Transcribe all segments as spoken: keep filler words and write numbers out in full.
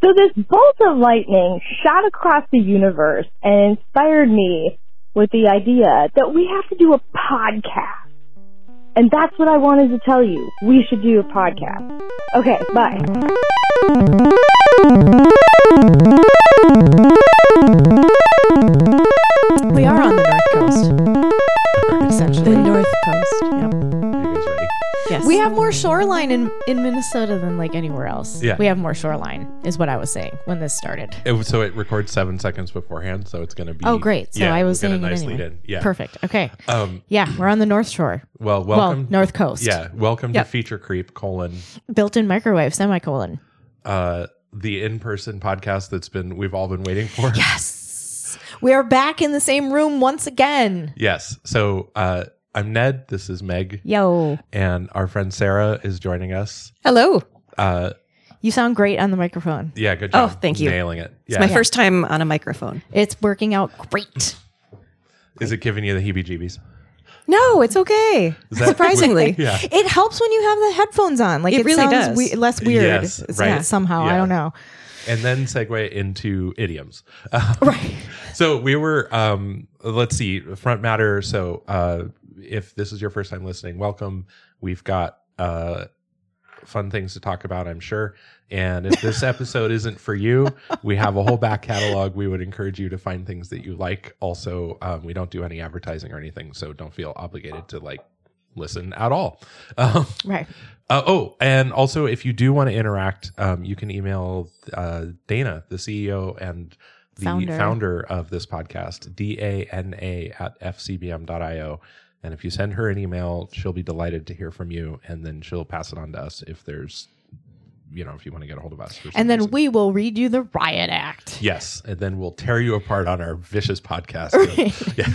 So this bolt of lightning shot across the universe and inspired me with the idea that we have to do a podcast. And that's what I wanted to tell you. We should do a podcast. Okay, bye. We are on the North Coast. Essentially. The North Coast. Yep. Are you guys ready? Yes. We have more shoreline in, in Minnesota than like anywhere else. Yeah. We have more shoreline, is what I was saying when this started. It was, so it records seven seconds beforehand, so it's going to be... Oh, great. So yeah, I was we'll saying get a nice it anyway. lead in. Yeah. Perfect. Okay. Um, Yeah, we're on the North Shore. well, welcome... Well, North Coast. Yeah, welcome Yep. to Feature Creep, colon, Built-in microwave, semicolon. uh, the in-person podcast that's been we've all been waiting for. Yes. We are back in the same room once again. Yes. So uh, I'm Ned. This is Meg. Yo. And our friend Sarah is joining us. Hello. Uh, You sound great on the microphone. yeah, good Oh, job. thank you. Nailing it. It's Yeah. my first time on a microphone. It's working out great. Is it giving you the heebie-jeebies? No, it's okay. Is that- Surprisingly. Yeah. It helps when you have the headphones on. Like It it, really sounds does. we- less weird. Yes, It's- right. yeah, somehow. Yeah. I don't know. And then segue into idioms. Um, Right. So we were, um, let's see, front matter. So uh, if this is your first time listening, welcome. We've got uh, fun things to talk about, I'm sure. And if this episode isn't for you, we have a whole back catalog. We would encourage you to find things that you like. Also, um, we don't do any advertising or anything, so don't feel obligated to like listen at all. Um, Right. Uh, oh, and also, if you do want to interact, um, you can email uh, Dana, the C E O and the Founder. founder, of this podcast, D A N A at F C B M dot I O. And if you send her an email, she'll be delighted to hear from you, and then she'll pass it on to us if there's, you know, if you want to get a hold of us. for some And then reason. we will read you the riot act. Yes, and then we'll tear you apart on our vicious podcast. Yeah.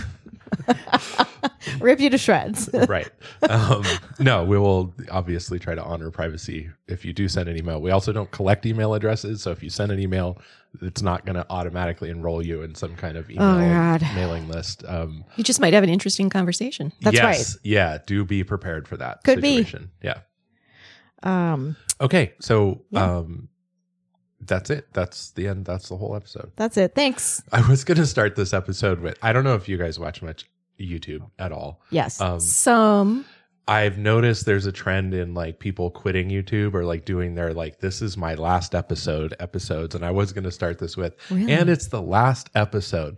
Rip you to shreds. Right. Um, no, we will obviously try to honor privacy if you do send an email. We also don't collect email addresses. So if you send an email, it's not going to automatically enroll you in some kind of email Oh, God. mailing list. Um, You just might have an interesting conversation. That's yes, right. Yeah. Do be prepared for that Could be. situation. Yeah. Um, Okay. So Yeah. um, that's it. That's the end. That's the whole episode. that's it. Thanks. I was going to start this episode with, I don't know if you guys watch much YouTube at all. Yes. Um, Some. I've noticed there's a trend in like people quitting YouTube or like doing their like, this is my last episode episodes. And I was going to start this with, Really? and it's the last episode,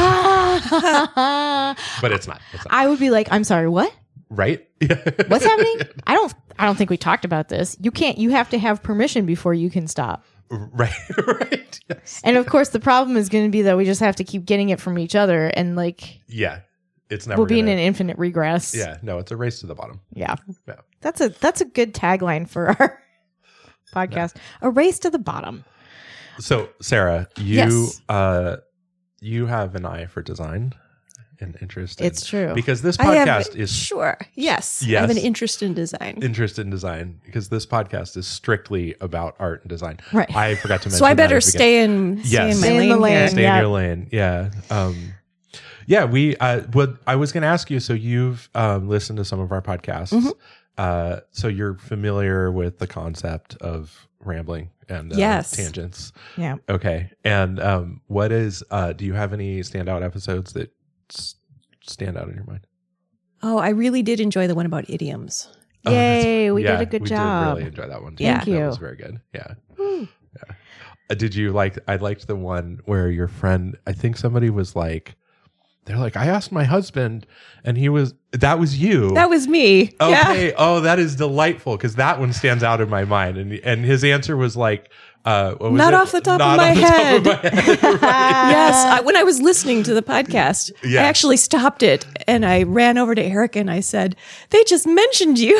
ah! but it's not. It's not. I would be like, I'm sorry, what? Right? What's happening? I don't I don't think we talked about this. You can't you have to have permission before you can stop. Right. Right. Yes. And of course the problem is going to be that we just have to keep getting it from each other and like Yeah. It's never we'll be in gonna- an infinite regress. Yeah. No, it's a race to the bottom. Yeah. Yeah. That's a that's a good tagline for our podcast. A race to the bottom. So Sarah, you, Yes. uh, you have an eye for design and interest. in- It's true. Because this I have, podcast is sure. Yes. I Yes. have an interest in design. interest in design because this podcast is strictly about art and design. Right. I forgot to mention. So I that better at the beginning. stay in, stay Yes. in my Stay in lane, the here. lane. Stay Yeah. in your lane. Yeah. Um, yeah. We. Uh, what I was going to ask you. So you've um, listened to some of our podcasts. Mhm. Uh, so you're familiar with the concept of rambling and uh, Yes. tangents. Yeah. Okay. And um, what is? Uh, do you have any standout episodes that s- stand out in your mind? Oh, I really did enjoy the one about idioms. Oh, that's- Yay, we yeah, did a good we job. did really enjoy that one. Too. Thank That you. was very good. Yeah. Yeah. Uh, did you like? I liked the one where your friend. I think somebody was like, they're like, I asked my husband, and he was. That was you. That was me. Yeah. Okay. Oh, that is delightful because that one stands out in my mind, and and his answer was like, uh, what was Not it? off the top Not of my off the top head. of my head. Right. Yes, I, when I was listening to the podcast, Yeah. I actually stopped it and I ran over to Eric and I said, "They just mentioned you."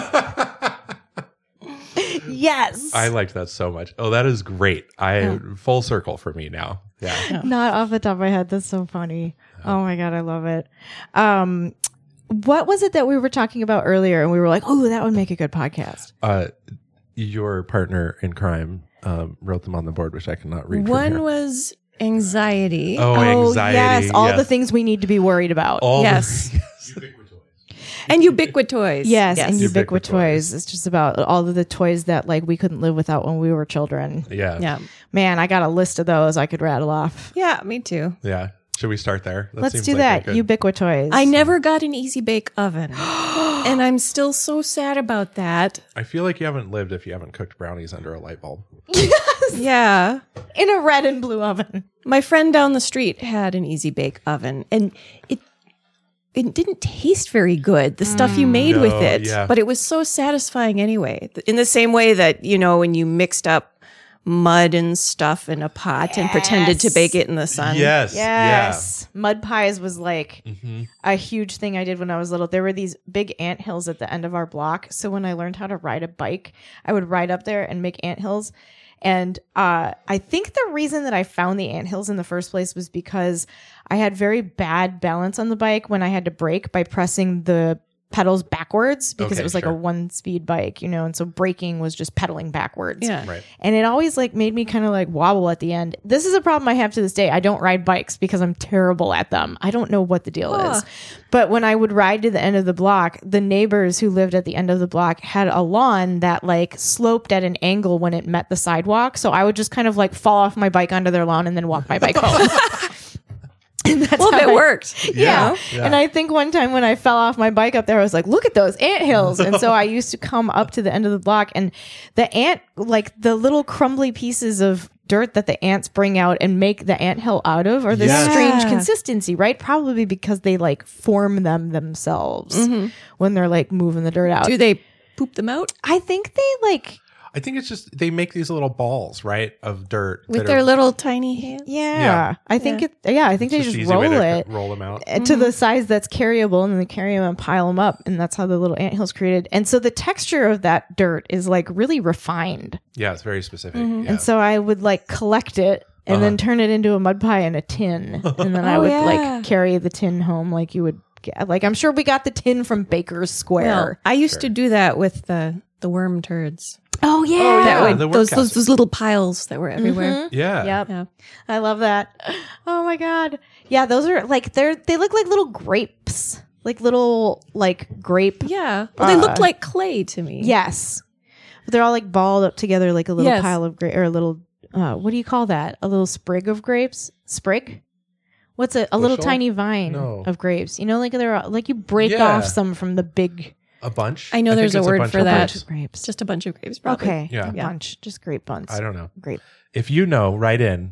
Yes. I liked that so much. Oh, that is great. I full circle for me now. Yeah. Not off the top of my head. That's so funny. Oh my God, I love it. Um, what was it that we were talking about earlier? And we were like, oh, that would make a good podcast. Uh, your partner in crime um, wrote them on the board, which I cannot read. from One here. was anxiety. Oh, Oh, anxiety. yes. All yes. the things we need to be worried about. All the- Yes. And Ubiquitoys. Yes, and Ubiquitoys. Ubiquitoys. It's just about all of the toys that like we couldn't live without when we were children. Yeah. Yeah. Man, I got a list of those I could rattle off. Yeah, me too. Yeah. Should we start there? That Let's seems do like that. a good- Ubiquitoys. I never got an Easy Bake Oven. And I'm still so sad about that. I feel like you haven't lived if you haven't cooked brownies under a light bulb. Yeah. in a red and blue oven. My friend down the street had an Easy Bake Oven, and it it didn't taste very good, the stuff you made No, with it. yeah. But it was so satisfying anyway. In the same way that, you know, when you mixed up mud and stuff in a pot and pretended to Yes. bake it in the sun. Yes. Yes. Mud pies was like Yeah. hmm a huge thing I did when I was little. There were these big anthills at the end of our block. So when I learned how to ride a bike, I would ride up there and make anthills. And uh, I think the reason that I found the anthills in the first place was because I had very bad balance on the bike when I had to brake by pressing the pedals backwards because Okay, it was like sure. a one speed bike, you know, and so braking was just pedaling backwards. Yeah. Right. And it always like made me kind of like wobble at the end. This is a problem I have to this day. I don't ride bikes because I'm terrible at them. I don't know what the deal Huh. is. But when I would ride to the end of the block, the neighbors who lived at the end of the block had a lawn that like sloped at an angle when it met the sidewalk. So I would just kind of like fall off my bike onto their lawn and then walk my bike home. And that's Well, how if it I- worked. Yeah. Yeah. And I think one time when I fell off my bike up there, I was like, look at those anthills. And so I used to come up to the end of the block and the ant, like the little crumbly pieces of dirt that the ants bring out and make the anthill out of are this Yes. strange Yeah. consistency, right? Probably because they like form them themselves when they're like moving the dirt out. Do they poop them out I think they like, I think it's just they make these little balls, right, of dirt with that their are- little tiny hands? yeah, Yeah. I think Yeah. it, yeah, I think it's they just easy roll way to it. roll them out. uh, to the size that's carryable, and then they carry them and pile them up, and that's how the little anthill's created. And so the texture of that dirt is like really refined. Yeah, it's very specific. Yeah. And so I would like collect it and then Uh-huh. turn it into a mud pie in a tin, and then I Oh, would yeah. like carry the tin home, like you would get. Like I'm sure we got the tin from Baker's Well, Square. I used to do that with the the worm turds. oh yeah, Oh, That yeah, would, the worm those, those casters. those little piles that were everywhere. Mhm. yeah. Yep. Yeah. I love that. Oh my god. Yeah, those are like they're they look like little grapes. Like little like grape. Yeah. Well, they Uh, looked like clay to me. Yes. But they're all like balled up together like a little Yes. pile of grape or a little uh what do you call that? A little sprig of grapes? Sprig? What's a, a little Bushel? tiny vine No. of grapes? You know, like they're like you break Yeah. off some from the big A bunch. I know think there's a it's word bunch for of that. bunch grapes. of grapes. Just a bunch of grapes, probably. Okay. Yeah. A Yeah. bunch. Just grape bunch. I don't know. Grape. If you know, write in.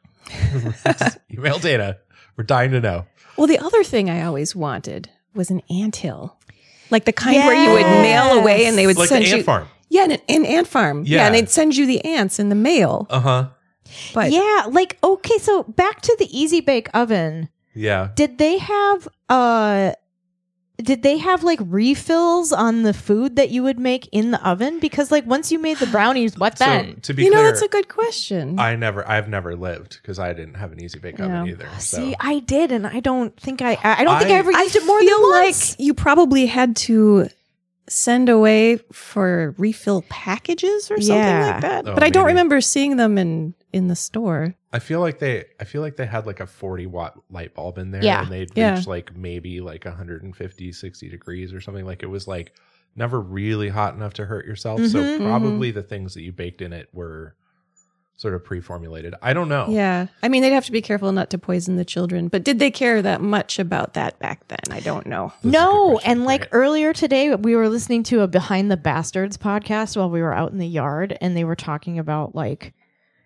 Email Dana. We're dying to know. Well, the other thing I always wanted was an anthill. Like the kind where you would mail away and they would Like send the you. ant farm. Yeah, an, an ant farm. Yeah. Yeah. and they'd send you the ants in the mail. Uh huh. But Yeah, like okay, so back to the Easy Bake Oven. Yeah. Did they have uh did they have like refills on the food that you would make in the oven? Because like once you made the brownies, what So then? to be you know, clear, that's a good question. I never, I've never lived because I didn't have an easy bake oven No. either. So. See, I did, and I don't think I I I don't think I I- ever used I it more feel than like once. you probably had to send away for refill packages or something Yeah. like that. Oh, but I don't maybe. remember seeing them in in the store. I feel like they, I feel like they had like a forty watt light bulb in there, Yeah. and they'd Yeah. reach like maybe like one hundred fifty, sixty degrees or something. Like it was like never really hot enough to hurt yourself. So Mhm. probably the things that you baked in it were sort of pre-formulated. I don't know. Yeah. I mean, they'd have to be careful not to poison the children. But did they care that much about that back then? I don't know. That's a good No, question. and like Right. earlier today, we were listening to a Behind the Bastards podcast while we were out in the yard, and they were talking about like,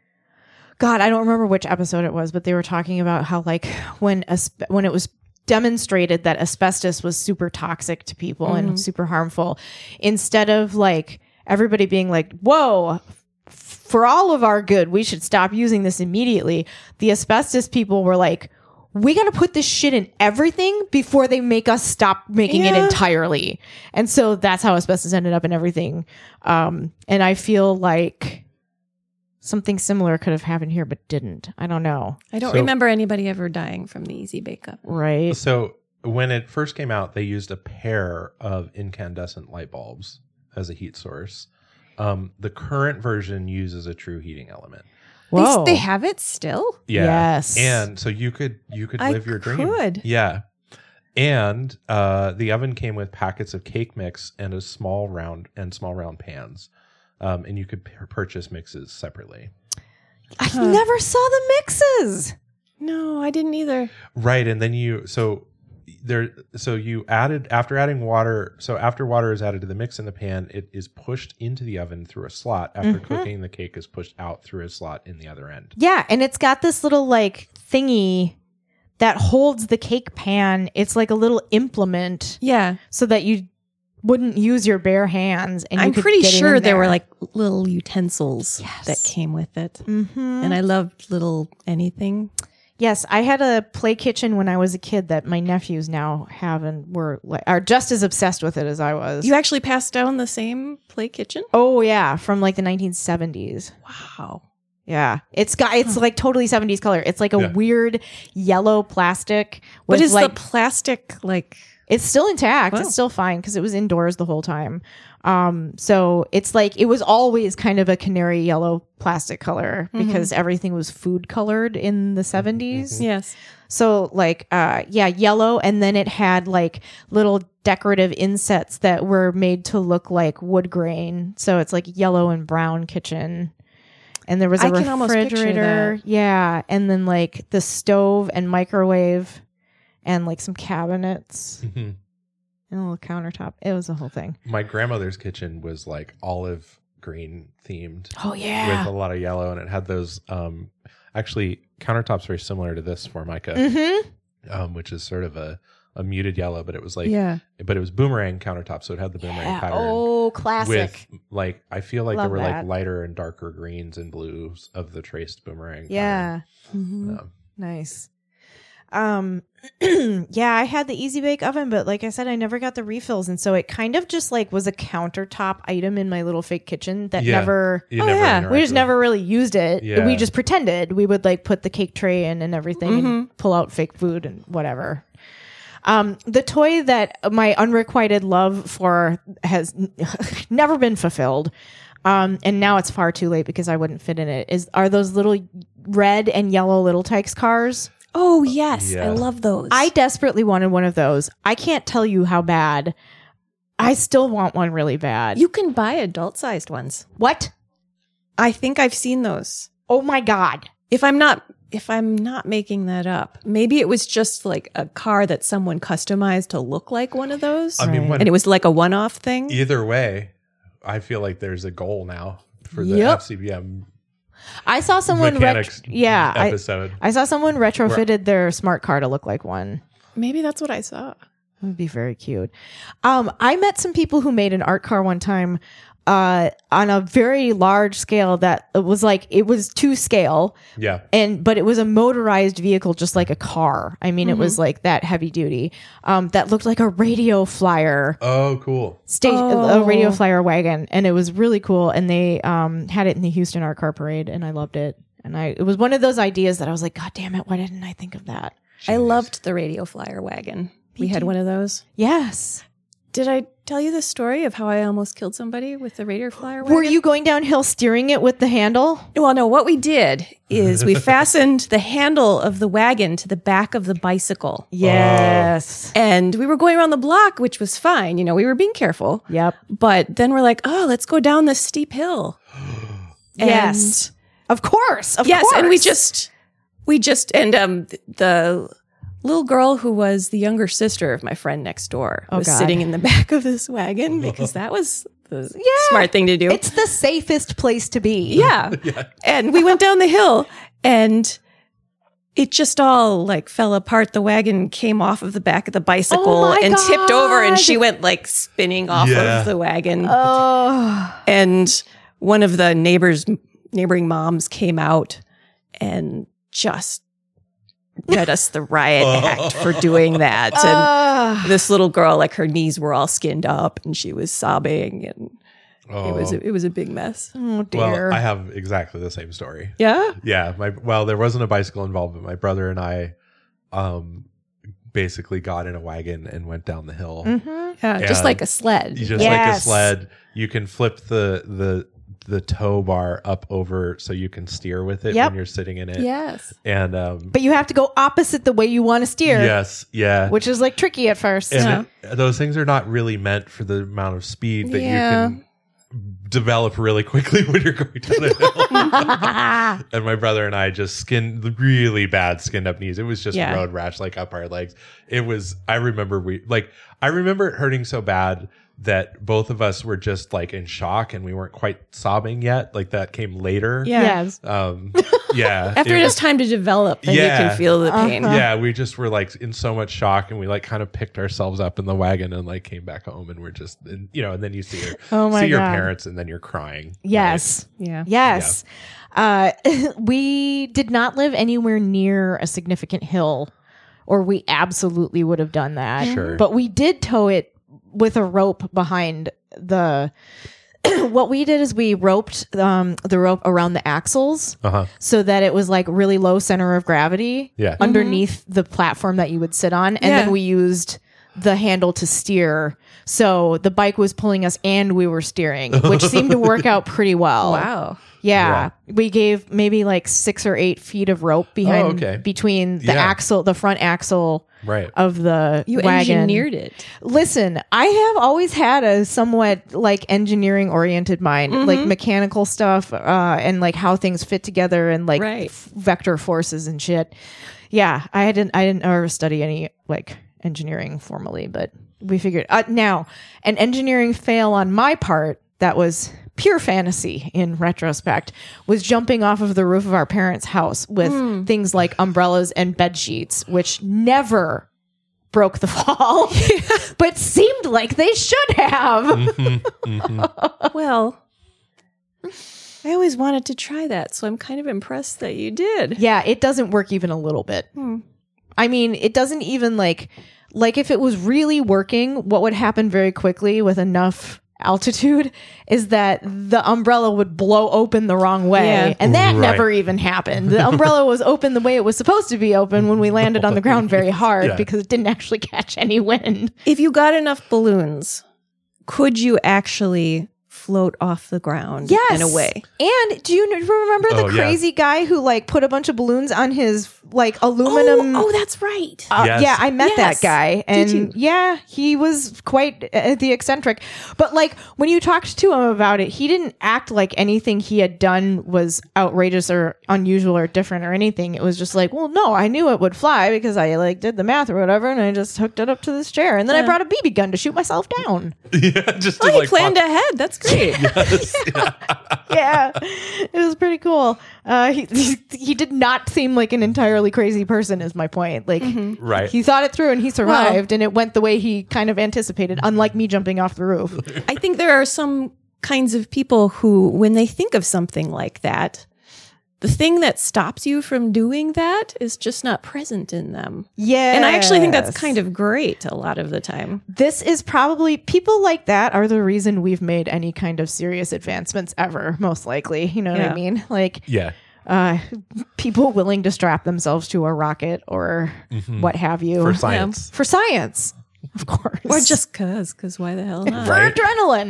God, I don't remember which episode it was, but they were talking about how like when aspe- when it was demonstrated that asbestos was super toxic to people and super harmful, instead of like everybody being like, "Whoa." For all of our good, we should stop using this immediately. The asbestos people were like, we got to put this shit in everything before they make us stop making it Yeah. entirely. And so that's how asbestos ended up in everything. Um, and I feel like something similar could have happened here, but didn't. I don't know. I don't So- remember anybody ever dying from the Easy Bake Oven. Right. So when it first came out, they used a pair of incandescent light bulbs as a heat source. Um, the current version uses a true heating element. They, Whoa. they have it still? Yeah. Yes. And so you could you could I live your dream. could. Yeah. And uh, the oven came with packets of cake mix and a small round and small round pans. Um, and you could p- purchase mixes separately. I Huh. never saw the mixes. No, I didn't either. Right. And then you, so there, so you added, after adding water, so after water is added to the mix in the pan, it is pushed into the oven through a slot. After Mhm. cooking, the cake is pushed out through a slot in the other end. Yeah, and it's got this little like thingy that holds the cake pan. It's like a little implement Yeah. so that you wouldn't use your bare hands. And you I'm could pretty get it sure in there were there. like little utensils Yes. that came with it. Mhm. And I loved little anything. Yes, I had a play kitchen when I was a kid that my nephews now have and were like, are just as obsessed with it as I was. You actually passed down the same play kitchen? oh yeah, from like the nineteen seventies. Wow. Yeah, it's got it's Huh. like totally seventies color. It's like a Yeah. weird yellow plastic. But with is like the plastic like it's still intact. Wow. It's still fine because it was indoors the whole time. Um, so it's like it was always kind of a canary yellow plastic color Mhm. because everything was food colored in the seventies. yes. So like uh yeah, yellow, and then it had like little decorative insets that were made to look like wood grain. So it's like yellow and brown kitchen. And there was a I can almost picture refrigerator. that. Yeah. And then like the stove and microwave and like some cabinets and a little countertop. It was a whole thing. My grandmother's kitchen was like olive green themed. Oh With a lot of yellow, and it had those um actually countertops very similar to this Formica, Mm-hmm. um, which is sort of a, a muted yellow, but it was like yeah. but it was boomerang countertop, so it had the boomerang Yeah. pattern Oh, classic. with like I feel like Love there were that. like lighter and darker greens and blues of the traced boomerang. Yeah. Mhm. pattern. Um, Nice. Um yeah, I had the Easy Bake oven, but like I said, I never got the refills, and so it kind of just like was a countertop item in my little fake kitchen that Yeah. never you Oh, never yeah. interacted we just with- never really used it. Yeah. We just pretended. We would like put the cake tray in and everything and Mhm. pull out fake food and whatever. Um, the toy that my unrequited love for has n- never been fulfilled. Um, and now it's far too late because I wouldn't fit in it. Is are those little red and yellow Little Tikes cars? Oh, yes. Yeah. I love those. I desperately wanted one of those. I can't tell you how bad. I still want one really bad. You can buy adult-sized ones. what? I think I've seen those. Oh my God. If I'm not if I'm not making that up, maybe it was just like a car that someone customized to look like one of those. I mean, Right. when, and it was like a one-off thing. either way, I feel like there's a goal now for the Yep. F C B M I saw someone. ret- mechanics yeah, I, episode. I saw someone retrofitted their smart car to look like one. Maybe that's what I saw. It would be very cute. Um, I met some people who made an art car one time uh, on a very large scale that it was like, it was to scale, yeah. and but it was a motorized vehicle just like a car. I mean, it was like that heavy duty um, that looked like a radio flyer. Oh, cool. Stage Oh. a radio flyer wagon, and it was really cool. And they um, had it in the Houston Art Car Parade, and I loved it. And I it was one of those ideas that I was like, God damn it, why didn't I think of that? I Jeez. loved the radio flyer wagon. We Me had too. one of those. Yes. Did I tell you the story of how I almost killed somebody with the radio flyer wagon? Were you going downhill steering it with the handle? Well, no, what we did is we fastened the handle of the wagon to the back of the bicycle. Yes. And we were going around the block, which was fine. You know, we were being careful. Yep. But then we're like, oh, let's go down this steep hill. Yes. Of course. Of yes, course. and we just, we just, and um, th- the little girl who was the younger sister of my friend next door Oh, was God. sitting in the back of this wagon because that was the Yeah. smart thing to do. It's the safest place to be. yeah. And we went down the hill and it just all like fell apart. The wagon came off of the back of the bicycle Oh my and tipped over and God. she went like spinning off Yeah. of the wagon. Oh. And one of the neighbors, neighboring moms came out and just read us the riot act for doing that. And Ah. this little girl, like her knees were all skinned up and she was sobbing and Oh. it was, a, it was a big mess. Oh dear. Well, I have exactly the same story. Yeah. Yeah, my well, there wasn't a bicycle involved, but my brother and I, um, basically got in a wagon and went down the hill. Mhm. Yeah. Just And like a sled. You just like a Yes. sled. You can flip the the the tow bar up over so you can steer with it Yep. when you're sitting in it. Yes. And um, But you have to go opposite the way you want to steer, yes, yeah. which is like tricky at first. And it- those things are not really meant for the amount of speed that Yeah. you can develop really quickly when you're going down a hill. And my brother and I just skinned really bad skinned up knees. It was just Yeah. road rash like up our legs. It was, I remember we like, I remember it hurting so bad that both of us were just like in shock and we weren't quite sobbing yet. Like that came later. Yeah. Yes. Um, yeah. After it it was- has time to develop, then you Yeah. can feel the pain. Uh-huh. yeah, we just were like in so much shock, and we like kind of picked ourselves up in the wagon and like came back home, and we're just, and, you know, and then you see your, Oh my see your God. parents, and then you're crying. Yes. Yeah. Yes. Uh, we did not live anywhere near a significant hill, or we absolutely would have done that. Sure. But we did tow it with a rope behind the. What we did is we roped um, the rope around the axles Uh huh. so that it was like really low center of gravity Yeah. underneath the platform that you would sit on. And Yeah. then we used the handle to steer. So the bike was pulling us and we were steering, which seemed to work out pretty well. Wow. Yeah. We gave maybe like six or eight feet of rope behind Oh, okay. between the Yeah. axle, the front axle Right. of the You wagon. engineered it. Listen, I have always had a somewhat like engineering oriented mind, Mm-hmm. like mechanical stuff, uh, and like how things fit together and like Right. f- vector forces and shit. Yeah, I didn't, I didn't ever study any like engineering formally, but we figured uh, now an engineering fail on my part that was pure fantasy in retrospect was jumping off of the roof of our parents' house with Mm. things like umbrellas and bed sheets, which never broke the fall, but seemed like they should have. Mm-hmm. Mm-hmm. Well, I always wanted to try that, so I'm kind of impressed that you did. Yeah, it doesn't work even a little bit. Hmm. I mean, it doesn't even like like if it was really working, what would happen very quickly with enough altitude is that the umbrella would blow open the wrong way. Yeah. And that Right. never even happened. The umbrella was open the way it was supposed to be open when we landed on the ground very hard Yeah. because it didn't actually catch any wind. If you got enough balloons, could you actually float off the ground Yes. in a way? And do you n- remember the Oh, yeah. crazy guy who like put a bunch of balloons on his like aluminum Oh, oh, that's right. Uh, Yes. Yeah, I met Yes. that guy, and you? yeah, he was quite uh, the eccentric. But like when you talked to him about it, he didn't act like anything he had done was outrageous or unusual or different or anything. It was just like, well, no, I knew it would fly because I like did the math or whatever, and I just hooked it up to this chair, and then I Yeah. brought a B B gun to shoot myself down. yeah. Just Oh, to he like planned walk- ahead. That's great. Yes. Yeah. Yeah, it was pretty cool. Uh, he, he he did not seem like an entirely crazy person. Is my point. Like. Right. He thought it through and he survived, and it went the way he kind of anticipated, unlike me jumping off the roof. I think there are some kinds of people who, when they think of something like that, the thing that stops you from doing that is just not present in them. Yeah. And I actually think that's kind of great a lot of the time. This is probably, people like that are the reason we've made any kind of serious advancements ever, most likely. You know what Yeah. I mean? Like, Yeah. uh, people willing to strap themselves to a rocket or what have you. For science. For science, of course. Or just cause, because why the hell not? for Right. adrenaline.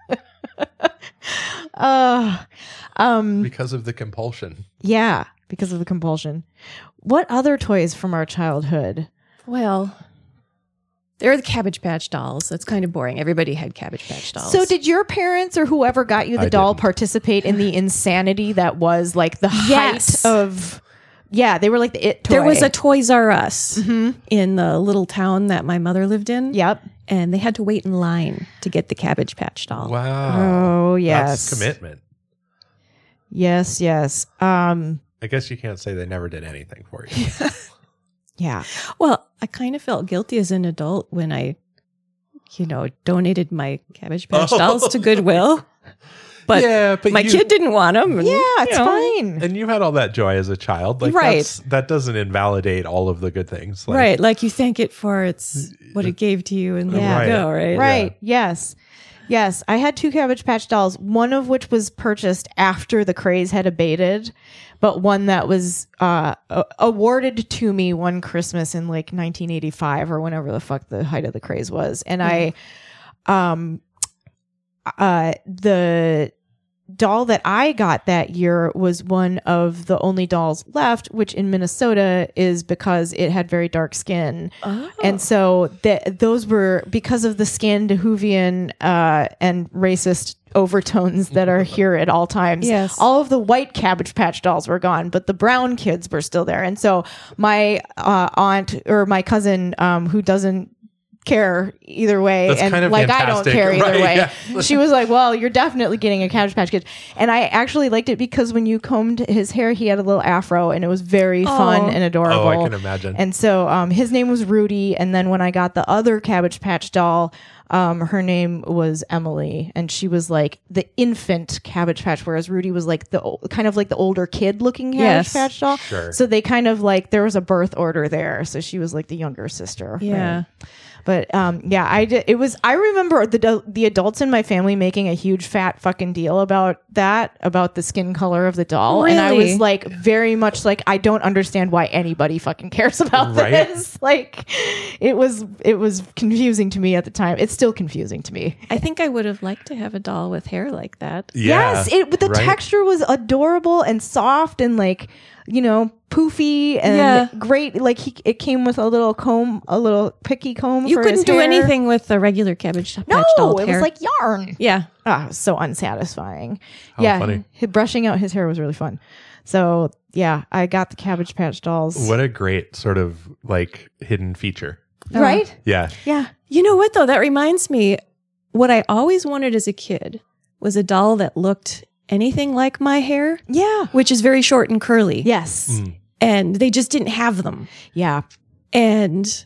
uh, um, Because of the compulsion. yeah, because of the compulsion. What other toys from our childhood? Well, there are the Cabbage Patch dolls. That's kind of boring. Everybody had Cabbage Patch dolls. So did your parents or whoever got you the I doll didn't. participate in the insanity that was like the Yes. height of yeah, they were like the it toy. there was a Toys R Us Mhm. in the little town that my mother lived in. Yep. And they had to wait in line to get the Cabbage Patch doll. Wow. Oh yes. That's commitment. Yes, yes. Um I guess you can't say they never did anything for you. yeah. Well, I kind of felt guilty as an adult when I, you know, donated my Cabbage Patch Oh. dolls to Goodwill. But yeah, but my you, kid didn't want them. Yeah, it's fine. and you had all that joy as a child. Like Right. that's, that doesn't invalidate all of the good things. Like, Right. Like you thank it for its what it gave to you and let Yeah. it go, right? Right. Yes. Yes. I had two Cabbage Patch dolls, one of which was purchased after the craze had abated, but one that was uh, a- awarded to me one Christmas in like nineteen eighty-five or whenever the fuck the height of the craze was. And I, um, uh, the doll that I got that year was one of the only dolls left, which in Minnesota is because it had very dark skin. Oh. And so th- those were because of the Scandinavian uh, and racist overtones that are here at all times. Yes. All of the white Cabbage Patch dolls were gone, but the brown kids were still there. And so my uh, aunt or my cousin, um, who doesn't care either way, That's and kind of like I don't fantastic, care either right, way. yeah. She was like, "Well, you're definitely getting a Cabbage Patch Kid," and I actually liked it because when you combed his hair, he had a little afro, and it was very fun and adorable. Oh, I can imagine. And so, um, his name was Rudy, and then when I got the other Cabbage Patch doll, um, her name was Emily, and she was like the infant Cabbage Patch, whereas Rudy was like the o- kind of like the older kid looking Cabbage Yes. Patch doll. Sure. So they kind of like there was a birth order there, so she was like the younger sister. Yeah. right? But um, yeah, I did. It was. I remember the the adults in my family making a huge fat fucking deal about that, about the skin color of the doll, and I Really? was like, very much like, I don't understand why anybody fucking cares about Right? this. Like, it was it was confusing to me at the time. It's still confusing to me. I think I would have liked to have a doll with hair like that. Yeah, yes, it but the right? texture was adorable and soft and like, you know, poofy and Yeah. great. Like he, it came with a little comb, a little picky comb. You for couldn't his do hair. anything with the regular Cabbage Patch No, doll it hair. was like yarn. yeah. Ah, it was so unsatisfying. How yeah, funny. he- brushing out his hair was really fun. So yeah, I got the Cabbage Patch dolls. What a great sort of like hidden feature. Right? Yeah. Yeah. You know what though? That reminds me, what I always wanted as a kid was a doll that looked anything like my hair, Yeah. which is very short and curly. Yes. Mm. And they just didn't have them. Yeah. And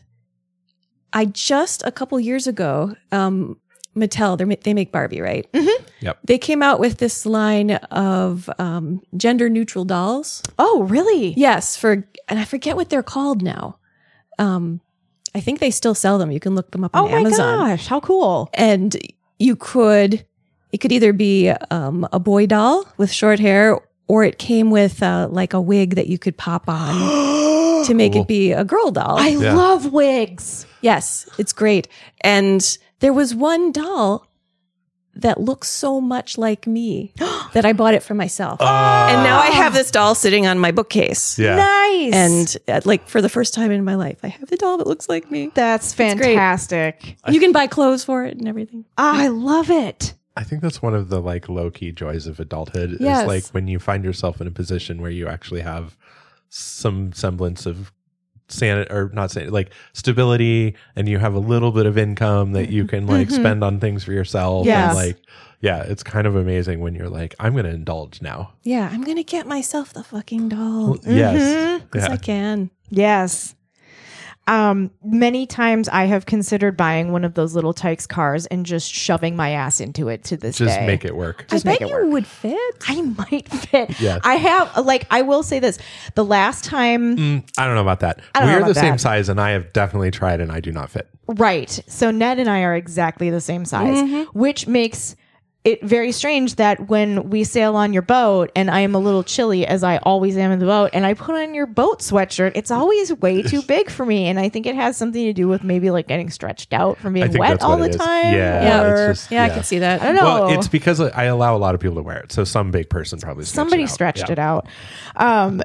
I just a couple years ago, um, Mattel, they they make Barbie, right? Mm-hmm. Yep. They came out with this line of um, gender neutral dolls. Oh, really? Yes, for and I forget what they're called now. Um, I think they still sell them. You can look them up on Oh my Amazon. gosh, how cool. And you could, it could either be um, a boy doll with short hair, or it came with uh, like a wig that you could pop on to make Cool. it be a girl doll. I Yeah. love wigs. Yes, it's great. And there was one doll that looks so much like me that I bought it for myself. Ah. And now I have this doll sitting on my bookcase. Yeah. Nice. And uh, like for the first time in my life, I have the doll that looks like me. that's great. fantastic. You can buy clothes for it and everything. Ah, I love it. I think that's one of the like low key joys of adulthood Yes. is like when you find yourself in a position where you actually have some semblance of sanity or not sanity, like stability, and you have a little bit of income that you can like spend on things for yourself. Yes. And like, yeah, it's kind of amazing when you're like, I'm going to indulge now. Yeah, I'm going to get myself the fucking doll. Yes. Because Yeah. I can. Yes. Um, many times I have considered buying one of those little Tykes cars and just shoving my ass into it to this Just day. make it work. Just I make bet it you work. would fit. I might fit. Yes. I have, like, I will say this. The last time, Mm, I don't know about that. I don't know We're about the same that. size, and I have definitely tried, and I do not fit. right. So Ned and I are exactly the same size, which makes it very strange that when we sail on your boat and I am a little chilly, as I always am in the boat, and I put on your boat sweatshirt, it's always way too big for me. And I think it has something to do with maybe like getting stretched out from I being think wet that's all what the it is. time. Yeah, or it's just- Yeah, I Yeah. can see that. I don't know. Well, it's because I allow a lot of people to wear it, so some big person probably stretched somebody it out. stretched Yeah. it out. Um,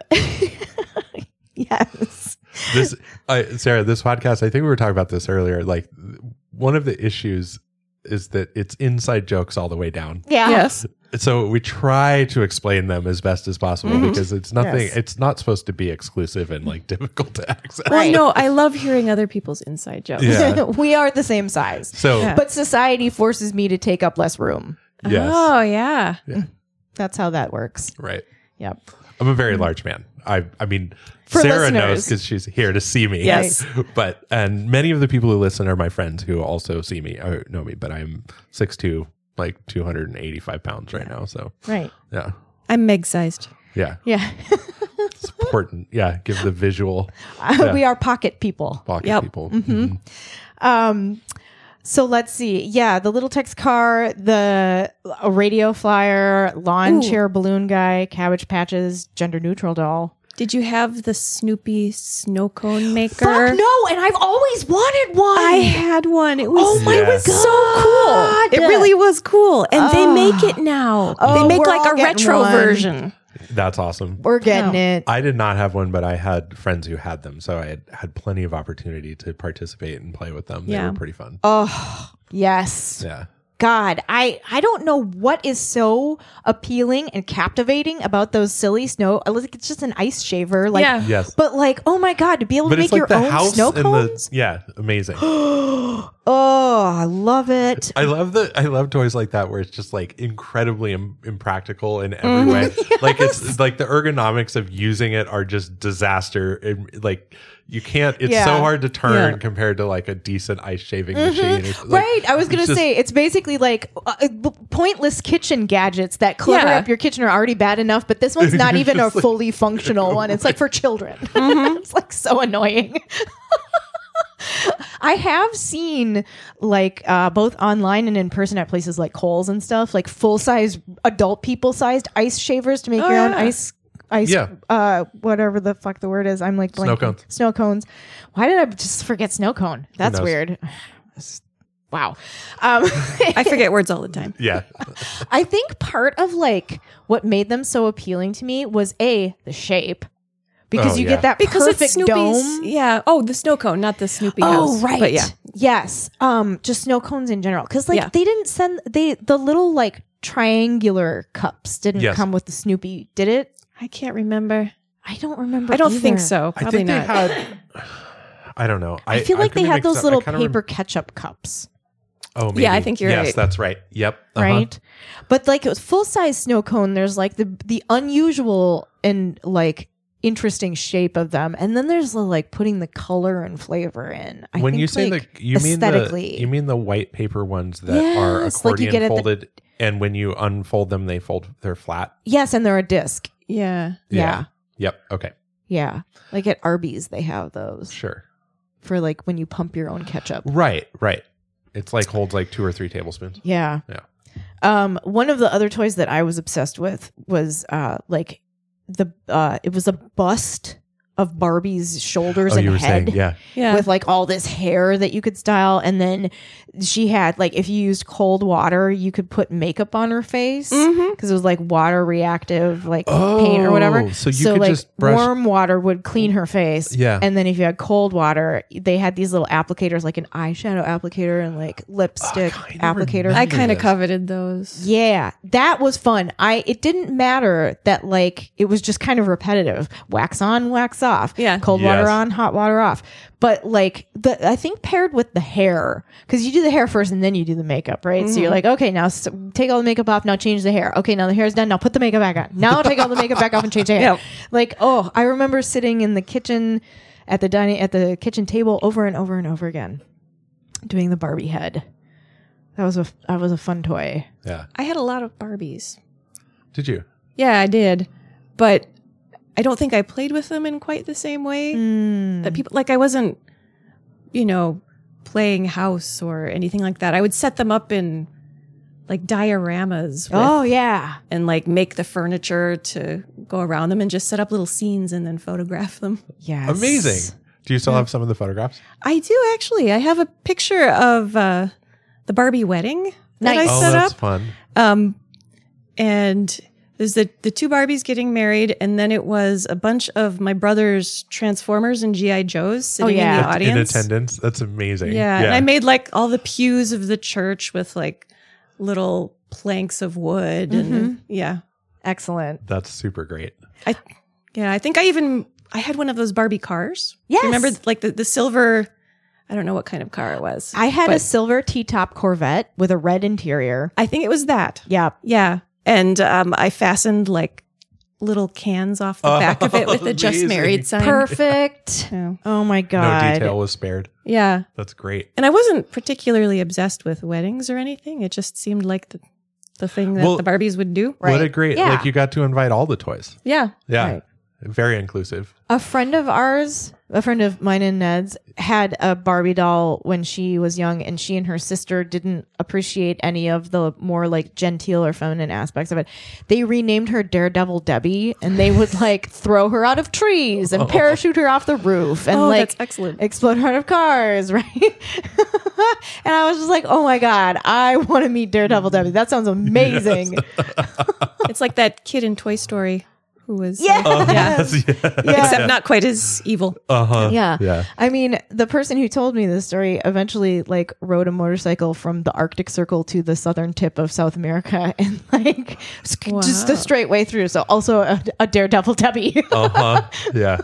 yes. This uh, Sarah, this podcast, I think we were talking about this earlier. Like, one of the issues is that it's inside jokes all the way down. Yeah. Yes. So we try to explain them as best as possible because it's nothing. Yes. It's not supposed to be exclusive and like difficult to access. Well, Right. no, I love hearing other people's inside jokes. Yeah. we are the same size. So Yeah. But society forces me to take up less room. yes, Oh, yeah. That's how that works. right. Yep. I'm a very large man. I I mean, For Sarah knows listeners. because she's here to see me. Yes. But and many of the people who listen are my friends who also see me or know me. But I'm six two, like two hundred eighty-five pounds right now. So Right. yeah, I'm Meg sized. yeah, Yeah. it's important. Yeah, give the visual Yeah. We are pocket people. pocket Yep. people. Mhm. Um, so let's see. Yeah, the little text car, the a radio flyer, lawn Ooh. chair balloon guy, Cabbage Patches, gender neutral doll. Did you have the Snoopy snow cone maker? Fuck no, and I've always wanted one. I had one. It was Oh my Yes. so cool. It really was cool. And they make it now. Oh, they make we're like all a getting retro one. version. That's awesome. We're getting No. it. I did not have one, but I had friends who had them, so I had, had plenty of opportunity to participate and play with them. They Yeah. were pretty fun. Oh, yes. Yeah. God, I I don't know what is so appealing and captivating about those silly snow. Like it's just an ice shaver, like. Yeah. Yes. But like, oh my God, to be able But to it's make like your the own house snow and cones. the yeah, amazing. Oh, I love it. I love the I love toys like that where it's just like incredibly Im- impractical in every way. Like it's like the ergonomics of using it are just disaster. It- like you can't. It's Yeah. so hard to turn Yeah. compared to like a decent ice shaving machine. It's like- Right, I was gonna it's just- say it's basically like uh, uh, b- pointless kitchen gadgets that clutter Yeah. up your kitchen are already bad enough, but this one's not You're even a just like- fully functional one. It's like for children. It's like so annoying. I have seen like uh, both online and in person at places like Kohl's and stuff, like full size adult people sized ice shavers to make Oh, your own yeah. ice. Ice, Yeah. uh, whatever the fuck the word is. I'm like Snow blanking. cones. Snow cones. Why did I just forget snow cone? That's knows? weird. Wow. Um, I forget words all the time. yeah. I think part of like what made them so appealing to me was a the shape, because Oh, you yeah. get that Because perfect it's Snoopy's. dome. Yeah. Oh, the snow cone, not the Snoopy Oh house. right. But yeah. Yes. Um. Just snow cones in general, because like Yeah. they didn't send they the little like triangular cups didn't Yes. come with the Snoopy, did it? I can't remember. I don't remember. I don't think either. so. I Probably think not. they had. I don't know. I feel like they couldn't had mix those up- I little kinda paper rem- ketchup cups. oh, maybe. Yeah, I think you're yes, right. that's right. Yep. Uh-huh. Right, but like it was full size snow cone. There's like the the unusual and like interesting shape of them, and then there's the like putting the color and flavor in. I when think, you say like, the you mean the aesthetically, you mean the white paper ones that are Yes, like you accordion get at the- folded, and when you unfold them, they fold. They're flat. yes, and they're a disc. Yeah. Yeah. Yep. Okay. Yeah, like at Arby's they have those Sure. for like when you pump your own ketchup. Right. Right. It's like holds like two or three tablespoons. Yeah. Yeah. Um, one of the other toys that I was obsessed with was uh like the uh it was a bust of Barbie's shoulders Oh, and you were head. saying, yeah. Yeah. With like all this hair that you could style, and then she had like if you used cold water you could put makeup on her face because Mhm. it was like water reactive like paint or whatever. Oh, so you could like just brush- warm water would clean her face, Yeah. and then if you had cold water they had these little applicators like an eyeshadow applicator and like lipstick Oh, I kinda applicator. remember I kind of this. coveted those. Yeah, that was fun. I it didn't matter that like it was just kind of repetitive. Wax on, wax off. Yeah. Cold Yes. water on, hot water off. But like the I think paired with the hair, because you do the hair first and then you do the makeup, right? So you're like, okay, now s take all the makeup off. Now change the hair. Okay, now the hair's done. Now put the makeup back on. Now take all the makeup back off and change the hair. Yep. Like, oh, I remember sitting in the kitchen at the dining at the kitchen table over and over and over again, doing the Barbie head. That was a that was a fun toy. Yeah. I had a lot of Barbies. Did you? Yeah, I did. But I don't think I played with them in quite the same way Mm. that people like I wasn't, you know, playing house or anything like that. I would set them up in like dioramas with, Oh yeah. and like make the furniture to go around them and just set up little scenes and then photograph them. Yes. Amazing. Do you still have some of the photographs? I do actually. I have a picture of uh, the Barbie wedding that Nice. I Oh, set that's up. fun. Um, and there's the, the two Barbies getting married, and then it was a bunch of my brother's Transformers and G I Joes sitting yeah. in the In audience. attendance. That's amazing. Yeah, and I made like all the pews of the church with like little planks of wood, and yeah, Excellent. That's super great. I yeah, I think I even I had one of those Barbie cars. Yes. You remember like the the silver. I don't know what kind of car it was. I had a but silver T-top Corvette with a red interior. I think it was that. Yeah. Yeah. And um, I fastened like little cans off the back of it with a just Amazing. married sign. Perfect. Yeah. Oh my No god. detail was spared. Yeah. That's great. And I wasn't particularly obsessed with weddings or anything. It just seemed like the, the thing that Well, the Barbies would do. Right. What a great, Yeah. like you got to invite all the toys. Yeah. Yeah. Right. Very inclusive. A friend of ours a friend of mine and Ned's had a Barbie doll when she was young, and she and her sister didn't appreciate any of the more like genteel or feminine aspects of it. They renamed her Daredevil Debbie, and they would like throw her out of trees and parachute her off the roof and Oh, like that's excellent. explode her out of cars, right? And I was just like, oh my God, I want to meet Daredevil Debbie. That sounds amazing. It's like that kid in Toy Story who was, uh, Yes. Uh-huh. yeah, Yeah. except not quite as evil. Uh-huh. Yeah. Yeah. I mean, the person who told me this story eventually like rode a motorcycle from the Arctic Circle to the southern tip of South America and like s- Wow. just a straight way through. So also a, a Daredevil Debbie. Uh-huh. Yeah.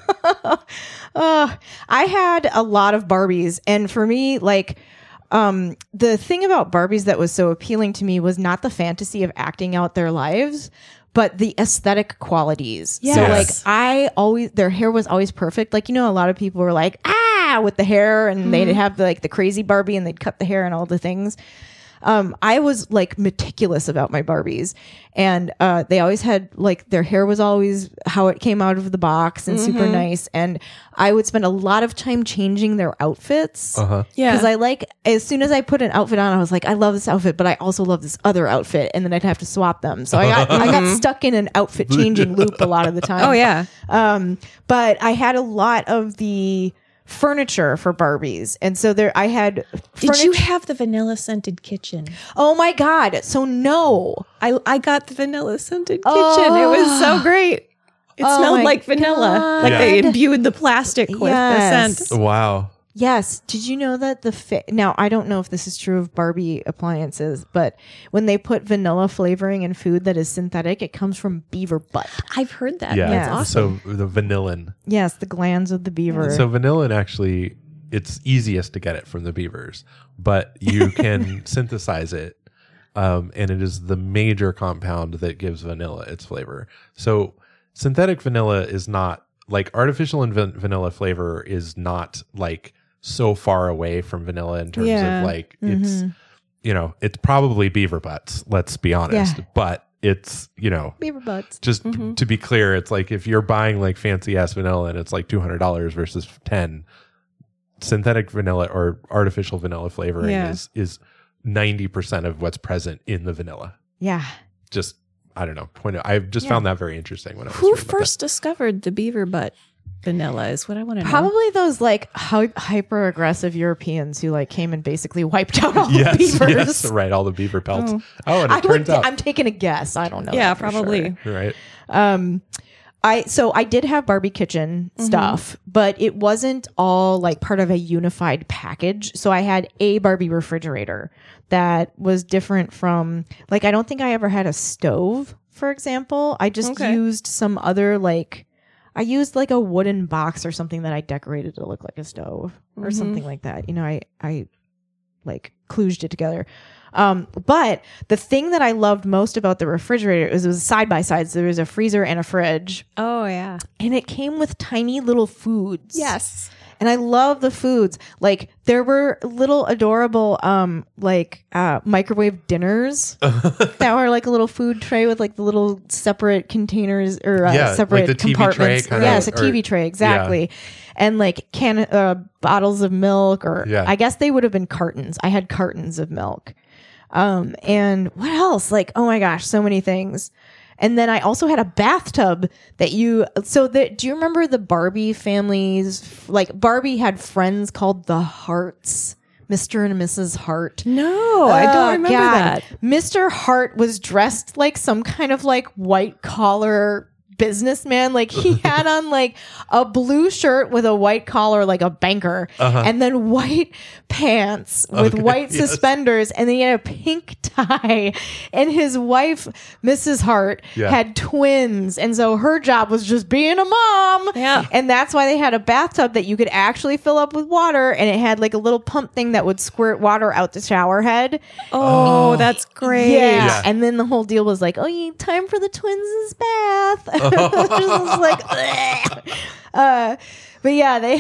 uh, I had a lot of Barbies, and for me, like, um, the thing about Barbies that was so appealing to me was not the fantasy of acting out their lives, but the aesthetic qualities. So Yes. like I always, their hair was always perfect. Like, you know, a lot of people were like, ah, with the hair, and they'd have the, like the crazy Barbie, and they'd cut the hair and all the things. Um, I was like meticulous about my Barbies, and uh, they always had like their hair was always how it came out of the box and super nice. And I would spend a lot of time changing their outfits. Uh-huh. Yeah. Because I like, as soon as I put an outfit on, I was like, I love this outfit, but I also love this other outfit. And then I'd have to swap them. So I got, I got stuck in an outfit changing loop a lot of the time. Oh, yeah. Um, but I had a lot of the furniture for Barbies. And so there, I had Did you furniture- have the vanilla scented kitchen? Oh my God. So no. I I got the vanilla scented kitchen. Oh. It was so great. It Oh smelled my like vanilla. Like God. they imbued the plastic with Yes. the scent. Wow. Yes. Did you know that the fa- now I don't know if this is true of Barbie appliances, but when they put vanilla flavoring in food that is synthetic, it comes from beaver butt. I've heard that. Yeah. Yes. That's awesome. So the vanillin. Yes, the glands of the beaver. So vanillin actually, it's easiest to get it from the beavers, but you can synthesize it, um, and it is the major compound that gives vanilla its flavor. So synthetic vanilla is not like artificial and van- vanilla flavor is not like so far away from vanilla in terms Yeah. of like it's you know it's probably beaver butts. Let's be honest, Yeah. but it's you know beaver butts. just to be clear, it's like if you're buying like fancy ass vanilla and it's like two hundred dollars versus ten, synthetic vanilla or artificial vanilla flavoring Yeah. is is ninety percent of what's present in the vanilla. Yeah. Just I don't know. Point out, I just found that very interesting when I was Who reading about first discovered the beaver butt vanilla is what I want to know. Probably those like hy- hyper aggressive Europeans who like came and basically wiped out all that. Yes, the beavers. yes, right. All the beaver pelts. Oh. Oh, and it I turns would, out I'm taking a guess. I don't know. Yeah, that for probably. sure. right. Um, I so I did have Barbie kitchen stuff, but it wasn't all like part of a unified package. So I had a Barbie refrigerator that was different from like I don't think I ever had a stove, for example. I just Okay. used some other like I used like a wooden box or something that I decorated to look like a stove or Mhm. something like that. You know, I I like kludged it together. Um, but the thing that I loved most about the refrigerator is it was side by side. So there was a freezer and a fridge, Oh yeah. and it came with tiny little foods. Yes. And I love the foods. Like there were little adorable, um, like, uh, microwave dinners that were like a little food tray with like the little separate containers or uh, Yeah, like separate the T V tray compartments. kinda, yes, a or- T V tray. Exactly. And like can, uh, bottles of milk or Yeah. I guess they would have been cartons. I had cartons of milk. Um, and what else? Like, oh my gosh, so many things. And then I also had a bathtub that you, so that, do you remember the Barbie families? Like Barbie had friends called the Harts, Mister and Missus Hart. No, I Oh, don't remember God. that. Mister Hart was dressed like some kind of like white collar businessman. Like he had on like a blue shirt with a white collar, like a banker, Uh-huh. and then white pants with Okay, white yes. suspenders, and then he had a pink tie. And his wife, Missus Hart, Yeah. had twins, and so her job was just being a mom. Yeah. And that's why they had a bathtub that you could actually fill up with water, and it had like a little pump thing that would squirt water out the shower head. Oh, that's great. Yeah. Yeah. And then the whole deal was like, oh, you time for the twins' bath. It was like, "Ugh." uh, but yeah, they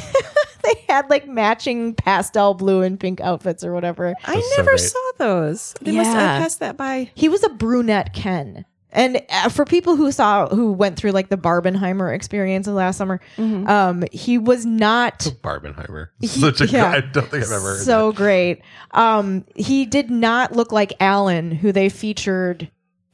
they had like matching pastel blue and pink outfits or whatever. I That's so never great. saw those. They must have Yeah. passed that by. He was a brunette Ken. And uh, for people who saw, who went through like the Barbenheimer experience of last summer, Mhm. um, he was not Barbenheimer. He- Such a yeah. I don't think I've ever heard so that. great. Um, he did not look like Alan, who they featured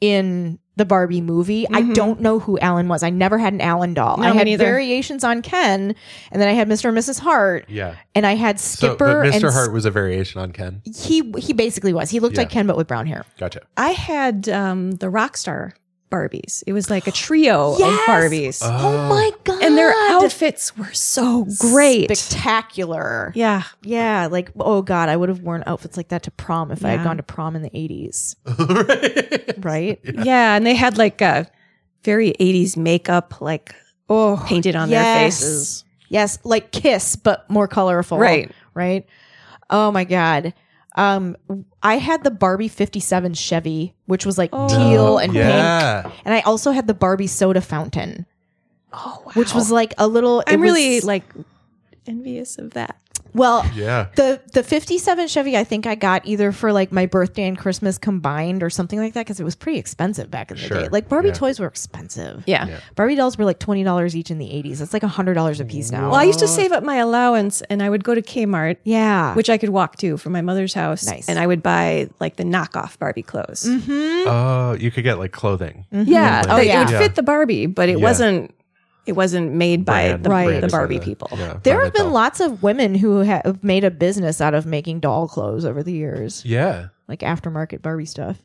in the Barbie movie. I Mhm. don't know who Alan was. I never had an Alan doll. No, I me had neither. variations on Ken, and then I had Mister and Missus Hart, Yeah. and I had So, Skipper. but Mister and Hart was a variation on Ken. he he basically was. He looked Yeah. like Ken, but with brown hair. Gotcha. I had um, the Rockstar Barbies. It was like a trio Yes! of Barbies. Oh my god! And their outfits were so great. spectacular. Yeah. Yeah, like oh god, I would have worn outfits like that to prom if I had Yeah. gone to prom in the eighties. Right. Right? Yeah. And they had like a very eighties makeup, like Oh, painted on yes. their faces. Yes, like Kiss, but more colorful. Right. Right. Oh my god. Um, I had the Barbie fifty-seven Chevy, which was like Oh. teal and yeah. pink, and I also had the Barbie soda fountain, Oh, wow. which was like a little. it I'm really was- like envious of that. well. Yeah. The the fifty-seven Chevy I think I got either for like my birthday and Christmas combined or something like that because it was pretty expensive back in the Sure. day. Like Barbie Yeah. toys were expensive. Yeah. Yeah. Barbie dolls were like twenty dollars each in the eighties. It's like one hundred dollars a piece now. Well, I used to save up my allowance and I would go to Kmart, yeah. which I could walk to from my mother's house. Nice. And I would buy like the knockoff Barbie clothes. Mm-hmm. Oh, you could get like clothing. Yeah. Oh, they- yeah. It would fit the Barbie, but it Yeah. wasn't it wasn't made by Brand- the, Right. the Barbie brand or people. something. Yeah, There by have been Mattel. lots of women who have made a business out of making doll clothes over the years, Yeah. like aftermarket Barbie stuff.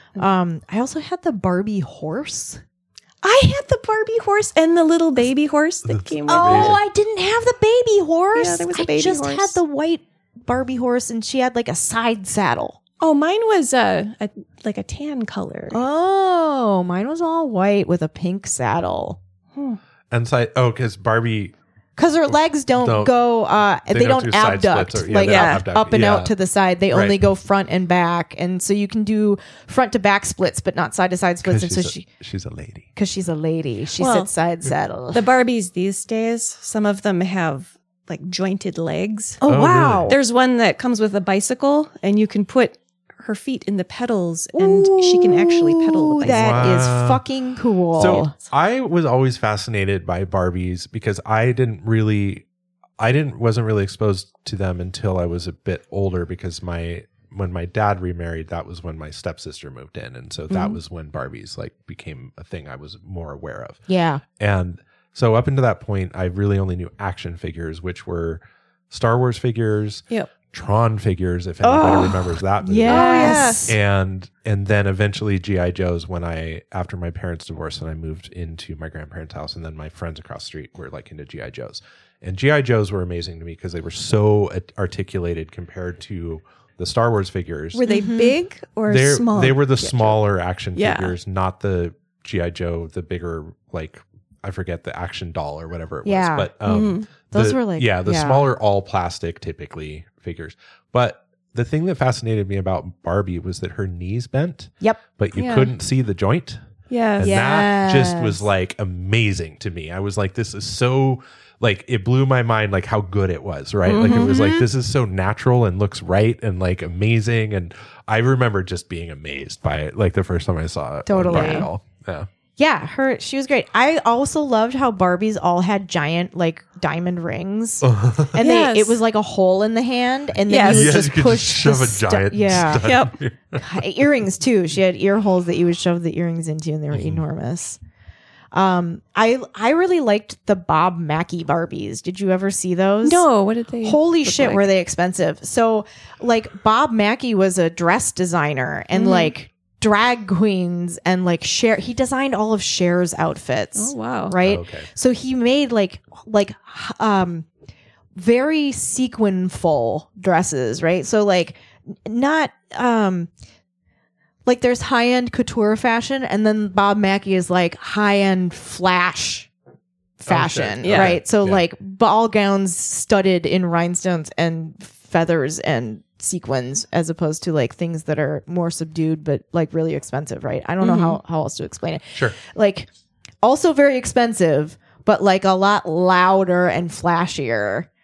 Um, I also had the Barbie horse. I had the Barbie horse and the little baby horse that That's came with Oh, amazing. I didn't have the baby horse. Yeah, there was a I baby just horse. had the white Barbie horse, and she had like a side saddle. Oh, mine was a, a like a tan color. Oh, mine was all white with a pink saddle. And side. Oh, because Barbie. Because her legs don't, Don't- go, uh, they, they don't, don't do side abduct, splits or- yeah, like they don't uh, abduct, up and yeah. out to the side. They only Right. go front and back, and so you can do front to back splits, but not side to side splits. Because And so she's, she, a- she's a lady. because she's a lady, she Well, sits side saddle. The Barbies these days, some of them have like jointed legs. oh, Oh, wow! really? There's one that comes with a bicycle and you can put her feet in the pedals and she can actually pedal the Ooh, bicycle. That is Wow. fucking cool. So I was always fascinated by Barbies because I didn't really, I didn't wasn't really exposed to them until I was a bit older because my when my dad remarried, that was when my stepsister moved in, and so that Mhm. was when Barbies like became a thing I was more aware of. yeah, And so up until that point, I really only knew action figures, which were Star Wars figures, Yep. Tron figures, if anybody Oh, remembers that movie. yes. And and then eventually G I. Joes when I after my parents divorced and I moved into my grandparents' house, and then my friends across the street were like into G I. Joes. And G I. Joes were amazing to me because they were so at- articulated compared to the Star Wars figures. Were they Mhm. big or They're- small? They were the Yeah. smaller action Yeah. figures, not the G I. Joe, the bigger, like, I forget the action doll or whatever it Yeah. was. But um, Mhm. Those the- were like- yeah, the yeah. smaller, all plastic, typically figures. But the thing that fascinated me about Barbie was that her knees bent, yep. but you Yeah. couldn't see the joint. Yeah. And that just Yes. was like amazing to me. I was like, this is so, like, it blew my mind, like how good it was, right? Like, it was like, this is so natural and looks right and like amazing. And I remember just being amazed by it, like the first time I saw it. Totally. Barbie doll. Yeah. Yeah, her she was great. I also loved how Barbies all had giant like diamond rings, and Yes. they it was like a hole in the hand, and then Yes. you would Yeah, just you could push shove the a stu- giant yeah, stud. Yep. God, earrings too. She had ear holes that you would shove the earrings into, and they were Mm-hmm. enormous. Um, I I really liked the Bob Mackie Barbies. Did you ever see those? No, what did they? Holy look shit, like? were they expensive? So, like, Bob Mackie was a dress designer and Mhm. like drag queens and like Cher. He designed all of Cher's outfits, Oh wow. right? Okay. So he made like like h- um very sequinful dresses, right? So like n- not um like there's high end couture fashion, and then Bob Mackie is like high end flash fashion, Okay. Yeah. right? So Yeah. like ball gowns studded in rhinestones and feathers and sequins, as opposed to like things that are more subdued but like really expensive, right? I don't know how, how else to explain it. Sure. Like also very expensive, but like a lot louder and flashier.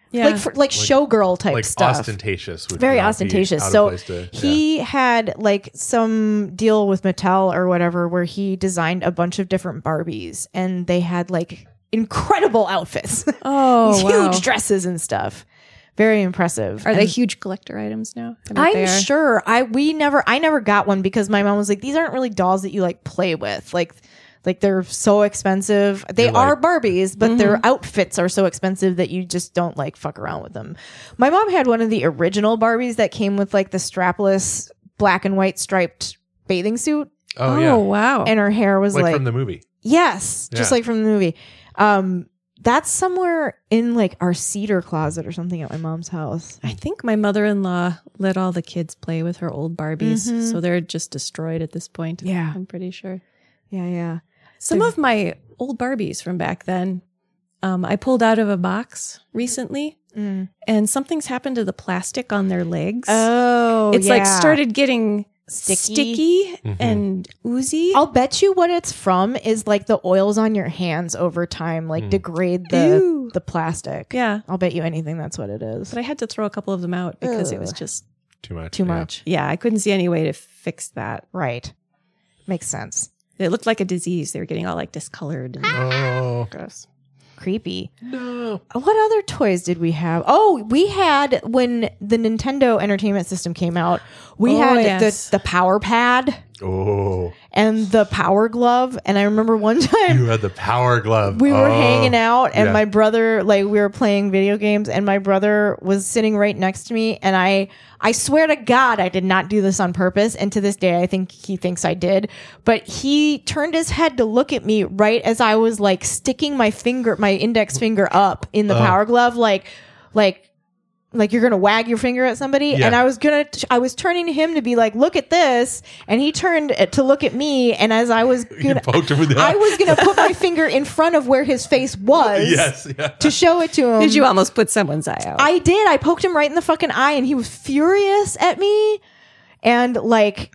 Yeah. like for, like, showgirl type like stuff. ostentatious, would Very not be ostentatious. out of So place to- yeah. he had like some deal with Mattel or whatever where he designed a bunch of different Barbies, and they had like incredible outfits. Oh, These wow. huge dresses and stuff. Very impressive. Are they And huge collector items now? I bet they I'm are. sure. I we never I never got one because my mom was like, these aren't really dolls that you like play with. Like like they're so expensive. They You're are like- Barbies, but their outfits are so expensive that you just don't like fuck around with them. My mom had one of the original Barbies that came with like the strapless black and white striped bathing suit, Oh, Oh, yeah. wow. and her hair was Like, like, from the movie. yes, just Yeah. like from the movie. Um that's somewhere in like our cedar closet or something at my mom's house. I think my mother-in-law let all the kids play with her old Barbies, Mhm. so they're just destroyed at this point. Yeah. I'm pretty sure. Yeah, yeah. Some They're- of my old Barbies from back then, um, I pulled out of a box recently, Mm. and something's happened to the plastic on their legs. Oh, it's like yeah. started getting Sticky. sticky Mhm. and oozy. I'll bet you what it's from is like the oils on your hands over time like Mm. degrade the Ew. the plastic. Yeah, I'll bet you anything that's what it is. but I had to throw a couple of them out because it was Ugh. just Too much. Too yeah. much. yeah. I couldn't see any way to fix that. Right. Makes sense. It looked like a disease. They were getting all like discolored and Oh, gross. Creepy. no. What other toys did we have? Oh, we had when the Nintendo Entertainment System came out, we Oh, had yes. the the Power Pad Oh, and the Power Glove. And I remember one time you had the Power Glove. we were Oh. hanging out and yeah. my brother, like we were playing video games and my brother was sitting right next to me, and I I swear to God I did not do this on purpose, and to this day I think he thinks I did, but he turned his head to look at me right as I was like sticking my finger my index finger up in the Uh. Power Glove, like like like you're gonna wag your finger at somebody. Yeah. And I was gonna I was turning to him to be like, look at this, and he turned to look at me, and as I was You gonna poked him with the I was gonna put my finger in front of where his face was Yes. Yeah. to show it to him. Did you almost put someone's eye out? I did. I poked him right in the fucking eye, and he was furious at me. And like,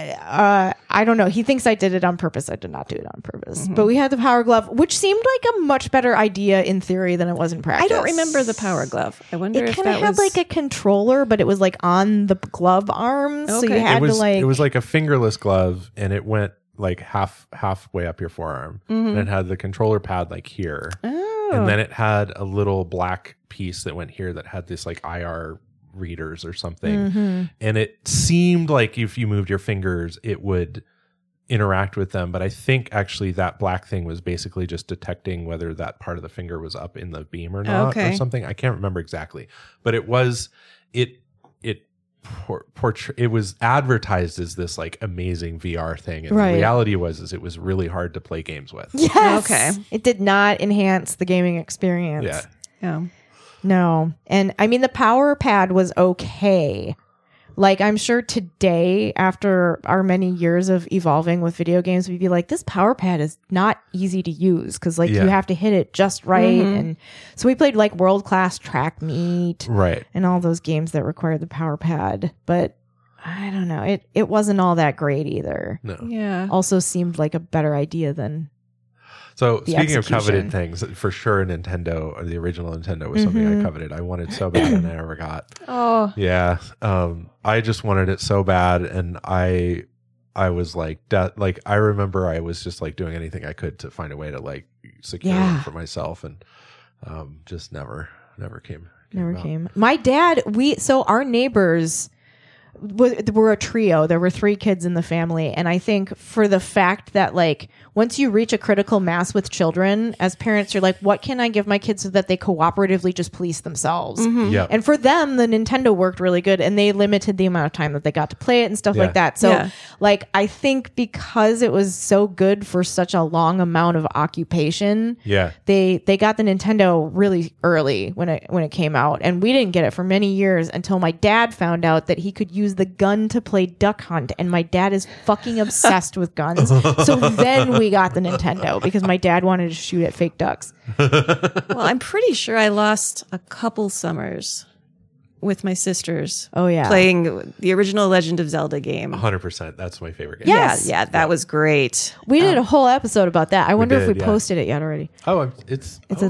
uh, I don't know. He thinks I did it on purpose. I did not do it on purpose. Mm-hmm. But we had the Power Glove, which seemed like a much better idea in theory than it was in practice. I don't remember the Power Glove. I wonder It if kind that of had was like a controller, but it was like on the glove arms, so you Okay. had it was to like. it was like a fingerless glove, and it went like half halfway up your forearm, and it had the controller pad like here, oh. and then it had a little black piece that went here that had this like I R readers or something, Mhm. and it seemed like if you moved your fingers, it would interact with them. But I think actually that black thing was basically just detecting whether that part of the finger was up in the beam or not, Okay. or something. I can't remember exactly, but it was it it. Por- portray- it was advertised as this like amazing V R thing, and Right. the reality was is it was really hard to play games with. Yes. Okay. It did not enhance the gaming experience. Yeah. Yeah. No. And I mean, the Power Pad was okay. Like, I'm sure today, after our many years of evolving with video games, we'd be like, this Power Pad is not easy to use because, like, Yeah. you have to hit it just right. Mhm. And so we played, like, World Class Track Meet Right. and all those games that required the Power Pad. But I don't know. It, it wasn't all that great either. No. Yeah. Also seemed like a better idea than. So The speaking execution. of coveted things, for sure, Nintendo, or the original Nintendo, was something Mhm. I coveted. I wanted so bad, and I never got. Oh. Yeah, um, I just wanted it so bad, and I, I was like, de- like I remember I was just like doing anything I could to find a way to like secure Yeah. one for myself, and um, just never, never came. came Never about. came. My dad, we, so our neighbors were, were a trio. There were three kids in the family. And I think for the fact that, like, once you reach a critical mass with children, as parents, you're like, what can I give my kids so that they cooperatively just police themselves? Yeah, And for them, the Nintendo worked really good, and they limited the amount of time that they got to play it and stuff Yeah. like that. So, Yeah. like, I think because it was so good for such a long amount of occupation, yeah, they they got the Nintendo really early when it when it came out, and we didn't get it for many years until my dad found out that he could use the gun to play Duck Hunt, and my dad is fucking obsessed with guns. So then we got the Nintendo because my dad wanted to shoot at fake ducks. Well, I'm pretty sure I lost a couple summers with my sisters Oh yeah, playing the original Legend of Zelda game. hundred percent. That's my favorite game. Yes. Yeah, yeah, that was great. we did a whole episode about that. I wonder if did, we yeah. posted it yet already. Oh, I'm- it's Is oh, it up?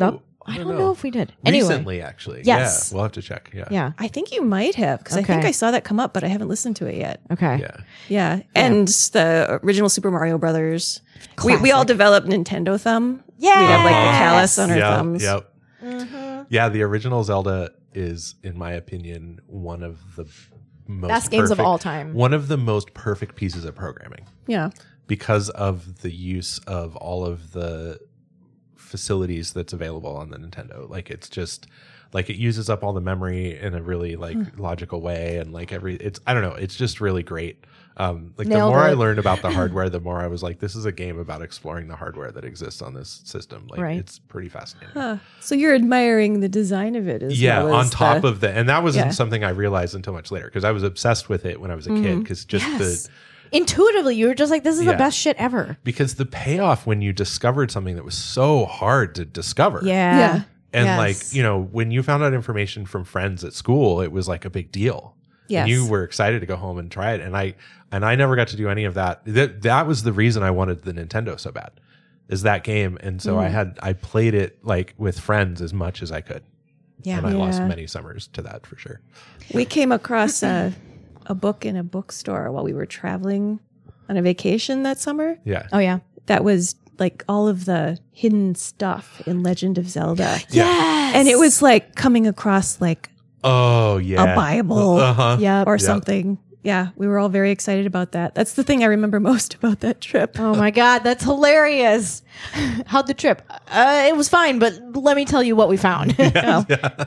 I don't don't know. know if we did. Anyway, Recently, actually. Yes. Yeah, we'll have to check. Yeah. yeah. I think you might have because I think Okay. I saw that come up, but I haven't listened to it yet. Okay. Yeah. Yeah, and the original Super Mario Brothers. We we all Classic. developed Nintendo thumb. Yes. We have like the callus on our Yeah, thumbs. Yep. Mm-hmm. Yeah, the original Zelda is, in my opinion, one of the most Best games of perfect- all time. One of the most perfect pieces of programming Yeah. because of the use of all of the facilities that's available on the Nintendo. Like it's just like it uses up all the memory in a really like Hmm. logical way, and like every it's I don't know, it's just really great. Um, like Nailed the more I it. learned about the hardware, the more I was like, this is a game about exploring the hardware that exists on this system. Like Right. it's pretty fascinating. Huh. So you're admiring the design of it as Yeah, well on as top the, of the, and that wasn't Yeah. something I realized until much later because I was obsessed with it when I was a kid. Because just Yes. the Intuitively, you were just like, this is Yeah. the best shit ever. because the payoff when you discovered something that was so hard to discover. Yeah. Yeah. And Yes. like, you know, when you found out information from friends at school, it was like a big deal. Yes. And you were excited to go home and try it. And I and I never got to do any of that. That that was the reason I wanted the Nintendo so bad. Is that game. And so Mm. I had I played it like with friends as much as I could. Yeah. And I lost Yeah. many summers to that for sure. We came across a, a book in a bookstore while we were traveling on a vacation that summer. Yeah. Oh, yeah. That was like all of the hidden stuff in Legend of Zelda. Yes. And it was like coming across like Oh yeah. a Bible Uh-huh. Yep. or Yep. something. Yeah, we were all very excited about that. That's the thing I remember most about that trip. Oh my God, that's hilarious. How'd the trip? Uh, it was fine, but let me tell you what we found. Oh.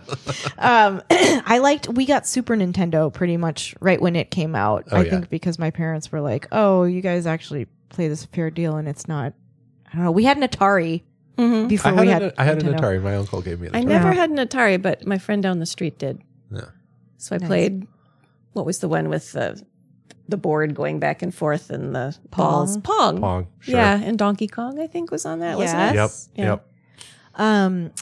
um, I liked, we got Super Nintendo pretty much right when it came out. Oh, I yeah. think because my parents were like, oh, you guys actually play this fair deal and it's not, I don't know. We had an Atari Mhm. before I had, we an, had I had an Nintendo. Atari. My uncle gave me an I Atari. never Yeah. had an Atari, but my friend down the street did. Yeah. So I Nice. played, what was the one with the the board going back and forth and the balls? Pong. Pong. Sure. Yeah, and Donkey Kong, I think, was on that, wasn't it? Yep. Yeah. Yep. Um,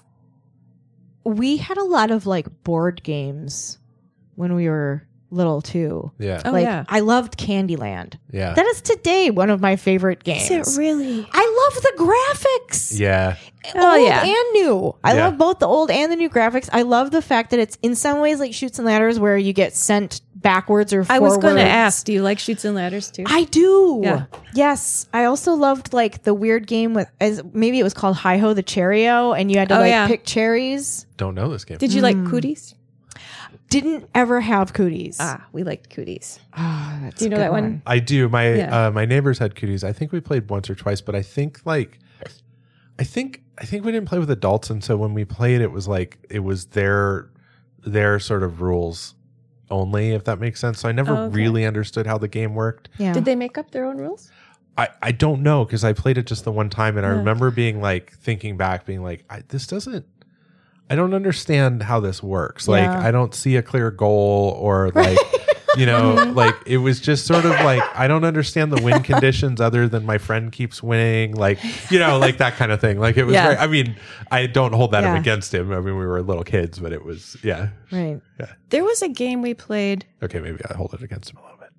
we had a lot of like board games when we were little too. Yeah. Oh, like yeah. I loved Candyland. Yeah. That is today one of my favorite games. Is it really? I love the graphics. yeah. Oh, old yeah. and new. I Yeah. love both the old and the new graphics. I love the fact that it's in some ways like Chutes and Ladders where you get sent backwards or I forwards. was going to ask, do you like Chutes and Ladders too? I do. Yeah. Yes. I also loved like the weird game with as maybe it was called Hi Ho the Cheerio and you had to Oh, like yeah. pick cherries. Don't know this game. Did you like cooties? Didn't ever have cooties. Ah, we liked cooties. Ah, that's Do you a know good that one? I do. My Yeah. uh, my neighbors had cooties. I think we played once or twice, but I think like I think I think we didn't play with adults, and so when we played, it was like it was their their sort of rules only, if that makes sense. So I never Oh, okay. really understood how the game worked. Yeah. Did they make up their own rules? I, I don't know because I played it just the one time, and I Yeah. remember being like thinking back, being like, I, this doesn't. I don't understand how this works. Like, Yeah. I don't see a clear goal, or like, you know, like it was just sort of like I don't understand the win conditions other than my friend keeps winning, like you know, like that kind of thing. Like it was. Yeah. Very, I mean, I don't hold that Yeah. against him. I mean, we were little kids, but it was yeah. Right. There was a game we played Okay, maybe I hold it against him a little bit.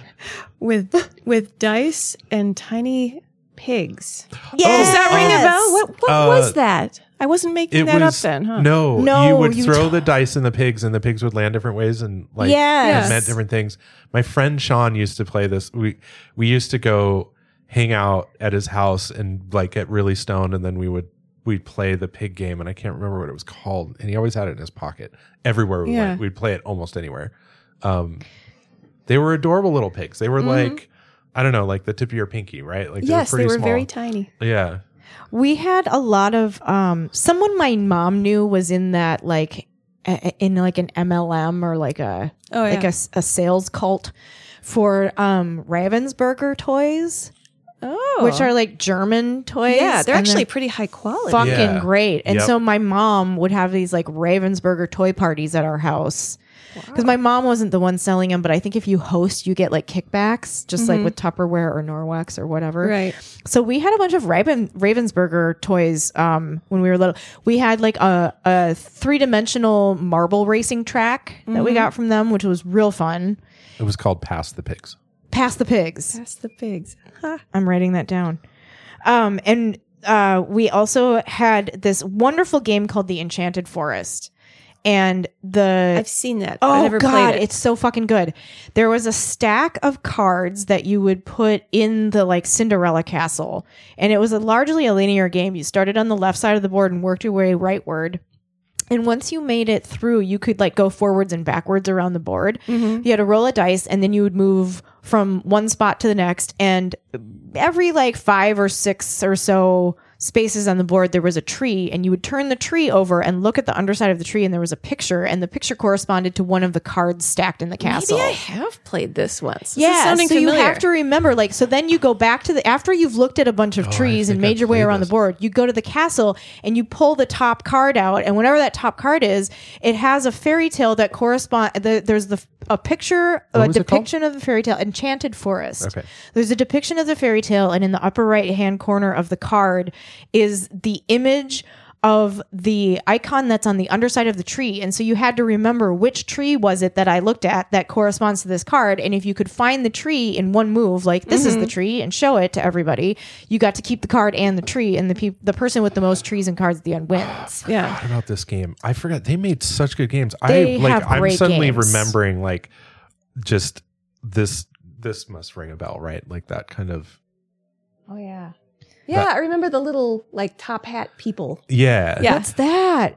with with dice and tiny pigs. Yes. Does that ring a bell? What what Uh, was that? I wasn't making It that was up then, huh? no, No, You would you throw t- the dice in the pigs, and the pigs would land different ways, and like Yes. it meant different things. My friend Sean used to play this. We we used to go hang out at his house and like get really stoned, and then we would we'd play the pig game, and I can't remember what it was called. And he always had it in his pocket everywhere we Yeah. went. We'd play it almost anywhere. Um, they were adorable little pigs. They were like I don't know, like the tip of your pinky, right? Like Yes, they they were, were pretty very small. tiny. Yeah. We had a lot of um someone my mom knew was in that like a, in like an M L M or like a Oh, yeah. like a, s- a sales cult for um Ravensburger toys, Oh, which are like German toys. yeah, they're and actually pretty high quality. fucking Yeah. great. And Yep. so my mom would have these like Ravensburger toy parties at our house. Because my mom wasn't the one selling them, but I think if you host, you get like kickbacks, just like with Tupperware or Norwex or whatever. Right. So we had a bunch of Raven, Ravensburger toys um, when we were little. We had like a, a three dimensional marble racing track that we got from them, which was real fun. It was called Pass the Pigs. Pass the pigs. That's the pigs. Ha. I'm writing that down. Um, and uh, we also had this wonderful game called The Enchanted Forest. And the I've seen that. But oh I never god, played it. it's so fucking good. There was a stack of cards that you would put in the like Cinderella castle, and it was a largely a linear game. You started on the left side of the board and worked your way rightward. And once you made it through, you could like go forwards and backwards around the board. Mm-hmm. You had to roll a dice, and then you would move from one spot to the next. And every like five or six or so spaces on the board, there was a tree, and you would turn the tree over and look at the underside of the tree, and there was a picture, and the picture corresponded to one of the cards stacked in the castle. Maybe I have played this once. This is Yeah, sounding so familiar. you have to remember, like, so then you go back to the, after you've looked at a bunch of Oh, I trees and think made I your way played around this. the board, you go to the castle and you pull the top card out, and whatever that top card is, it has a fairy tale that correspond, the, there's the a picture, What a was it called? depiction of the fairy tale, Enchanted Forest. Okay. There's a depiction of the fairy tale, and in the upper right hand corner of the card is the image of the icon that's on the underside of the tree. And so you had to remember which tree was it that I looked at that corresponds to this card. And if you could find the tree in one move, like this is the tree, and show it to everybody, you got to keep the card and the tree, and the pe- the person with the most trees and cards at the end wins. Yeah. What about this game? I forgot they made such good games. They I like have I'm great suddenly games. remembering like just this this must ring a bell, right? Like that kind of Oh yeah. Yeah, I remember the little like top hat people. yeah. Yeah. What's that?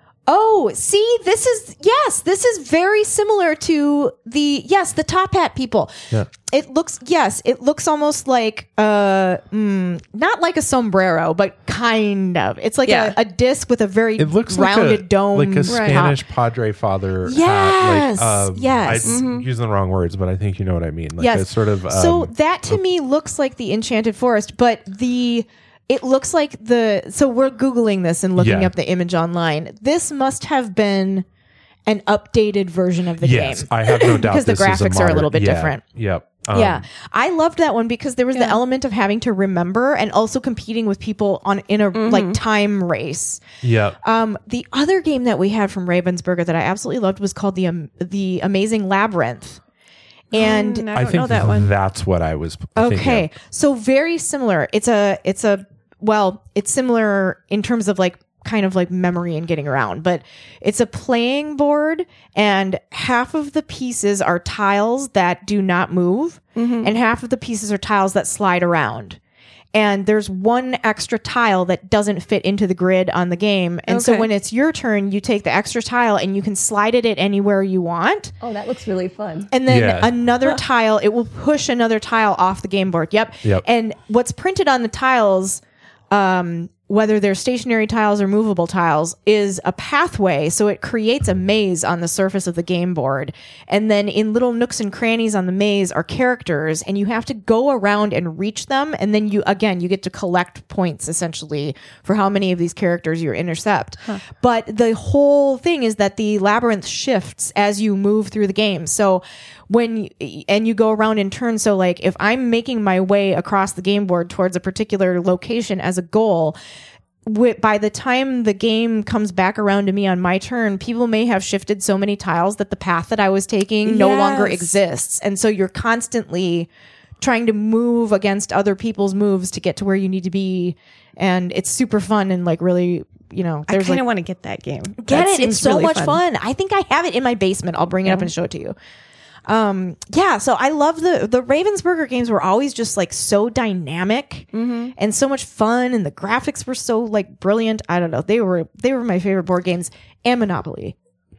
Oh, see, this is, yes, this is very similar to the, yes, the top hat people. Yeah. It looks, yes, it looks almost like, uh, mm, not like a sombrero, but kind of. It's like Yeah. a, a disc with a very It looks rounded like a, dome. like a top. Spanish Padre Father hat. Yes, Like, um, yes. I'm using the wrong words, but I think you know what I mean. Like Yes. a sort of. Um, So that to me looks like the Enchanted Forest, but the it looks like the so we're googling this and looking Yeah. up the image online. This must have been an updated version of the yes, game. I have no doubt Because the this is graphics are a modern- little bit yeah, different. Yep. Um, yeah, I loved that one because there was the Yeah. element of having to remember and also competing with people on in a like time race. Yep. Um, the other game that we had from Ravensburger that I absolutely loved was called the um, the Amazing Labyrinth, and Mm, I I don't think know that one. that's what I was. okay, Thinking of. so very similar. It's a it's a well, it's similar in terms of like kind of like memory and getting around, but it's a playing board, and half of the pieces are tiles that do not move, and half of the pieces are tiles that slide around. And there's one extra tile that doesn't fit into the grid on the game. And so Okay. when it's your turn, you take the extra tile and you can slide it at anywhere you want. Oh, that looks really fun. And then Yeah. another tile, it will push another tile off the game board. Yep. Yep. And what's printed on the tiles, um, whether they're stationary tiles or movable tiles, is a pathway. So it creates a maze on the surface of the game board. And then in little nooks and crannies on the maze are characters, and you have to go around and reach them. And then you, again, you get to collect points essentially for how many of these characters you intercept. But the whole thing is that the labyrinth shifts as you move through the game. So when, y- and you go around in turns. So like if I'm making my way across the game board towards a particular location as a goal, wi- by the time the game comes back around to me on my turn, people may have shifted so many tiles that the path that I was taking no longer Yes. exists. And so you're constantly trying to move against other people's moves to get to where you need to be. And it's super fun and like really, you know, I there's kind like, of want to get that game. get That it. seems It's so really much fun. I think I have it in my basement. I'll bring it up and show it to you. Um, yeah, so I love the the Ravensburger games were always just like so dynamic and so much fun, and the graphics were so like brilliant. I don't know. They were they were my favorite board games, and Monopoly.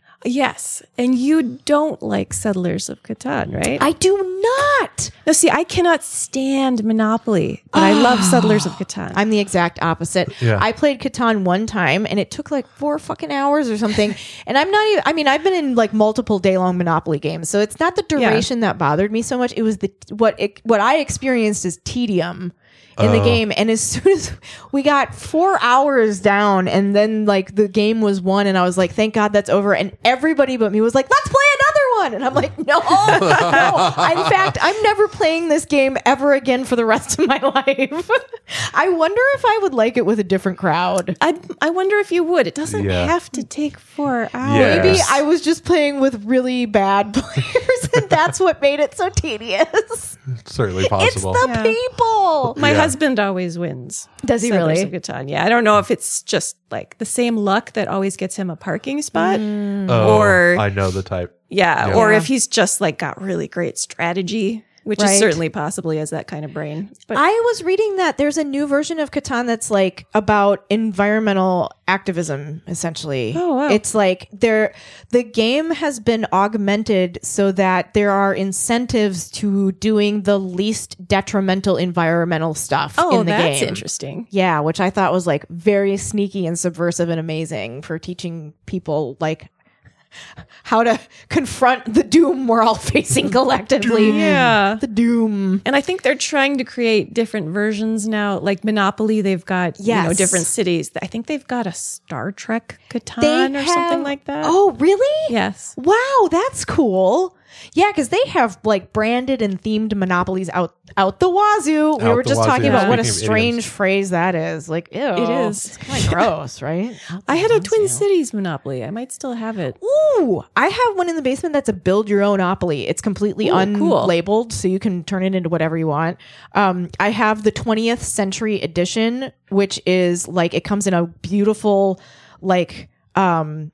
Yes. And you don't like Settlers of Catan, right? I do not. no, see, I cannot stand Monopoly, but I love Settlers of Catan. I'm the exact opposite. Yeah. I played Catan one time and it took like four fucking hours or something. And I'm not even, I mean, I've been in like multiple day long Monopoly games. So it's not the duration that bothered me so much. It was the, what it, what I experienced as tedium in the Oh. game. And as soon as we got four hours down and then like the game was won and I was like, thank God that's over. And everybody but me was like, let's play another one. And I'm like, no, no. In fact, I'm never playing this game ever again for the rest of my life. I wonder if I would like it with a different crowd. I, I wonder if you would. It doesn't Yeah. have to take four hours. Yeah. Maybe Yes. I was just playing with really bad players. And that's what made it so tedious. Certainly It's possible. the Yeah. people. My Yeah. husband always wins. Does he Settlers really? of Catan. Yeah, I don't know if it's just like the same luck that always gets him a parking spot, Oh, or I know the type. yeah, Yeah. or Yeah. if he's just like got really great strategy, which Right. is certainly possibly has that kind of brain. But I was reading that there's a new version of Catan that's like about environmental activism, essentially. Oh, wow. It's like there the game has been augmented so that there are incentives to doing the least detrimental environmental stuff oh, in the that's game. interesting. Yeah, which I thought was like very sneaky and subversive and amazing for teaching people like how to confront the doom we're all facing collectively. Yeah. The doom. And I think they're trying to create different versions now. Like Monopoly, they've got you know Yes. different cities. I think they've got a Star Trek Catan They or have- something like that. Oh, really? yes. Wow, that's cool. Yeah, because they have like branded and themed monopolies out out the wazoo. We Out were the just wazoo. talking Yeah. about what a Speaking of strange idioms. phrase that is. Like, ew, It is. It's kind of gross, right? I had a Twin Cities Monopoly. I might still have it. Ooh, I have one in the basement that's a build your own opoly. It's completely Ooh, cool. unlabeled, so you can turn it into whatever you want. Um, I have the twentieth century edition, which is like it comes in a beautiful, like, um,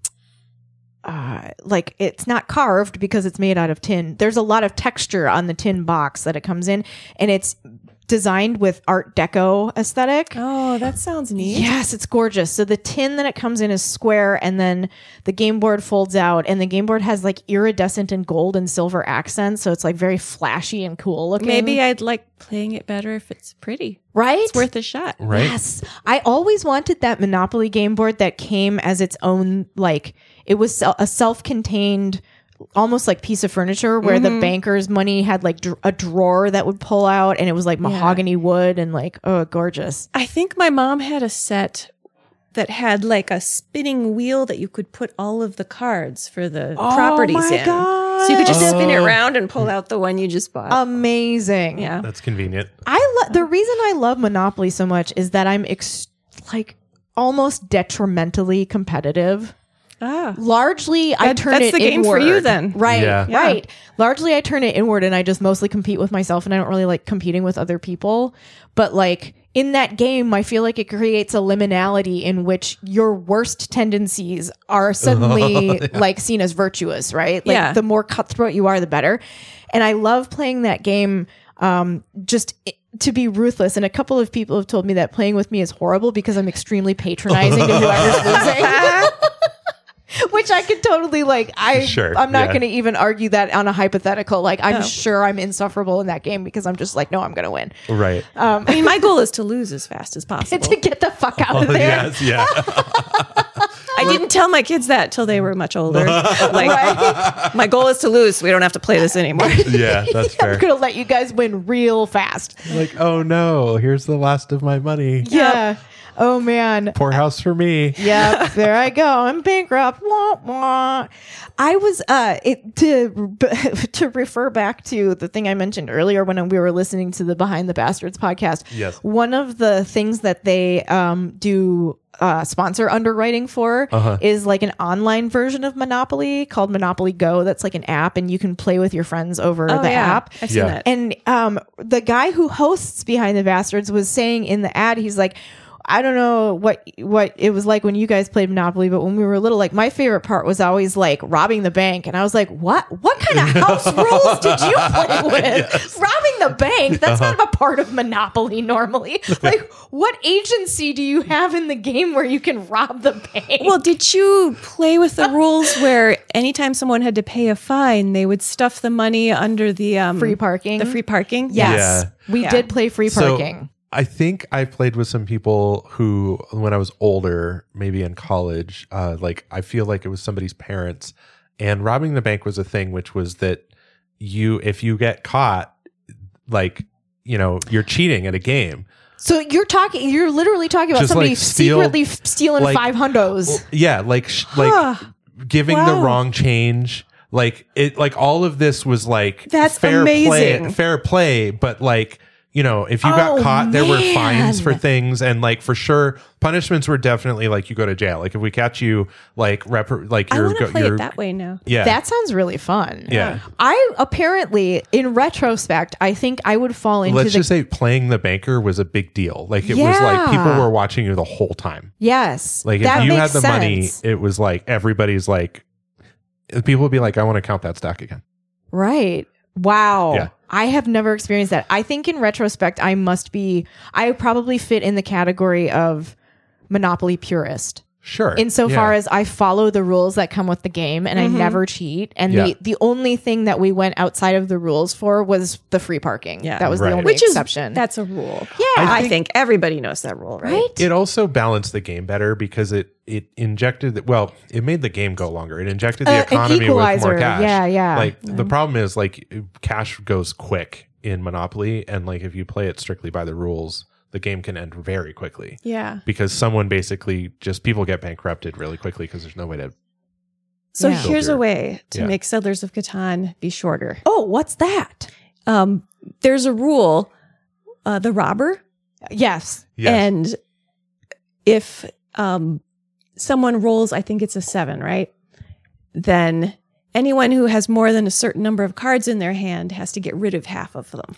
uh, like it's not carved because it's made out of tin. There's a lot of texture on the tin box that it comes in, and it's designed with Art Deco aesthetic. Oh, that sounds neat. Yes, it's gorgeous. So the tin that it comes in is square, and then the game board folds out, and the game board has like iridescent and gold and silver accents, so it's like very flashy and cool looking. Maybe I'd like playing it better if it's pretty. right? It's worth a shot. Right? Yes, I always wanted that Monopoly game board that came as its own, like it was se- a self-contained, almost like piece of furniture where the banker's money had like dr- a drawer that would pull out, and it was like mahogany wood and like oh, gorgeous. I think my mom had a set that had like a spinning wheel that you could put all of the cards for the properties my in. God. So you could just spin it Oh. around and pull out the one you just bought. Amazing. yeah. That's convenient. I lo- the reason I love Monopoly so much is that I'm ex- like almost detrimentally competitive. Ah. Largely, I That- turn that's it the game for inward. you then. Right, Yeah. Yeah. right. Largely, I turn it inward, and I just mostly compete with myself, and I don't really like competing with other people. But like in that game, I feel like it creates a liminality in which your worst tendencies are suddenly like seen as virtuous, right? Like Yeah. the more cutthroat you are, the better. And I love playing that game. Um, just i- to be ruthless, and a couple of people have told me that playing with me is horrible because I'm extremely patronizing to whoever's losing. Which I could totally like. I Sure, I'm not yeah. going to even argue that on a hypothetical. Like I'm No. sure I'm insufferable in that game because I'm just like, no, I'm going to win. Right. Um, I mean, my goal is to lose as fast as possible. to get the fuck out of Oh, there. yes, yeah. I didn't tell my kids that till they were much older. Like, my goal is to lose so we don't have to play this anymore. Yeah, that's I'm fair. going to let you guys win real fast. Like, oh no, here's the last of my money. Yeah. Oh man. Poor house for me. Yep, there I go. I'm bankrupt. Wah, wah. I was uh it, to to refer back to the thing I mentioned earlier when we were listening to the Behind the Bastards podcast. Yes. One of the things that they um do uh sponsor underwriting for Uh-huh. is like an online version of Monopoly called Monopoly Go. That's like an app, and you can play with your friends over Oh, the yeah. app. I've seen Yeah. that. And um, the guy who hosts Behind the Bastards was saying in the ad, he's like, I don't know what what it was like when you guys played Monopoly, but when we were little, like my favorite part was always like robbing the bank. And I was like, what? What kind of house rules did you play with? Yes. Robbing the bank? That's not a part of Monopoly normally. Like, what agency do you have in the game where you can rob the bank? Well, did you play with the rules where anytime someone had to pay a fine, they would stuff the money under the um, free parking. The free parking. Yes, Yeah. we Yeah. did play free So, parking. I think I played with some people who, when I was older, maybe in college, uh, like I feel like it was somebody's parents, and robbing the bank was a thing, which was that you, if you get caught, like, you know, you're cheating at a game. So you're talking, you're literally talking about Just, somebody like, steal- secretly f- stealing like- five hundos. Yeah, like, sh- like Huh. giving Wow. the wrong change. Like it, like all of this was like That's fair amazing. play, fair play, but like, you know, if you got Oh, caught, there were fines for man. things, and like for sure, punishments were definitely like you go to jail. Like if we catch you, like rep, like I you're, want to go, play you're it that way now. yeah, That sounds really fun. yeah. I apparently, in retrospect, I think I would fall into Let's the just say playing the banker was a big deal. Like it was Yeah. like people were watching you the whole time. yes. Like if that you had makes the money, sense. it was like everybody's like, people would be like, I want to count that stack again. Right. Wow. Yeah. I have never experienced that. I think in retrospect, I must be, I probably fit in the category of Monopoly purist. Sure. Insofar Yeah. as I follow the rules that come with the game and Mm-hmm. I never cheat. And Yeah. the, the only thing that we went outside of the rules for was the free parking. Yeah. That was Right. the only Which exception. is that's a rule. yeah. I, think- think everybody knows that rule, right? right? It also balanced the game better because it it injected the, well, it made the game go longer. It injected the Uh, an economy with equalizer. more cash. Yeah, yeah. Like the problem is like cash goes quick in Monopoly, and like if you play it strictly by the rules, the game can end very quickly Yeah. because someone basically just people get bankrupted really quickly because there's no way to. So Yeah. here's a Filter. way to Yeah. make Settlers of Catan be shorter. Oh, what's that? Um, there's a rule, uh, the robber, Yes. Yes. and if um, someone rolls, I think it's a seven, right? Then anyone who has more than a certain number of cards in their hand has to get rid of half of them.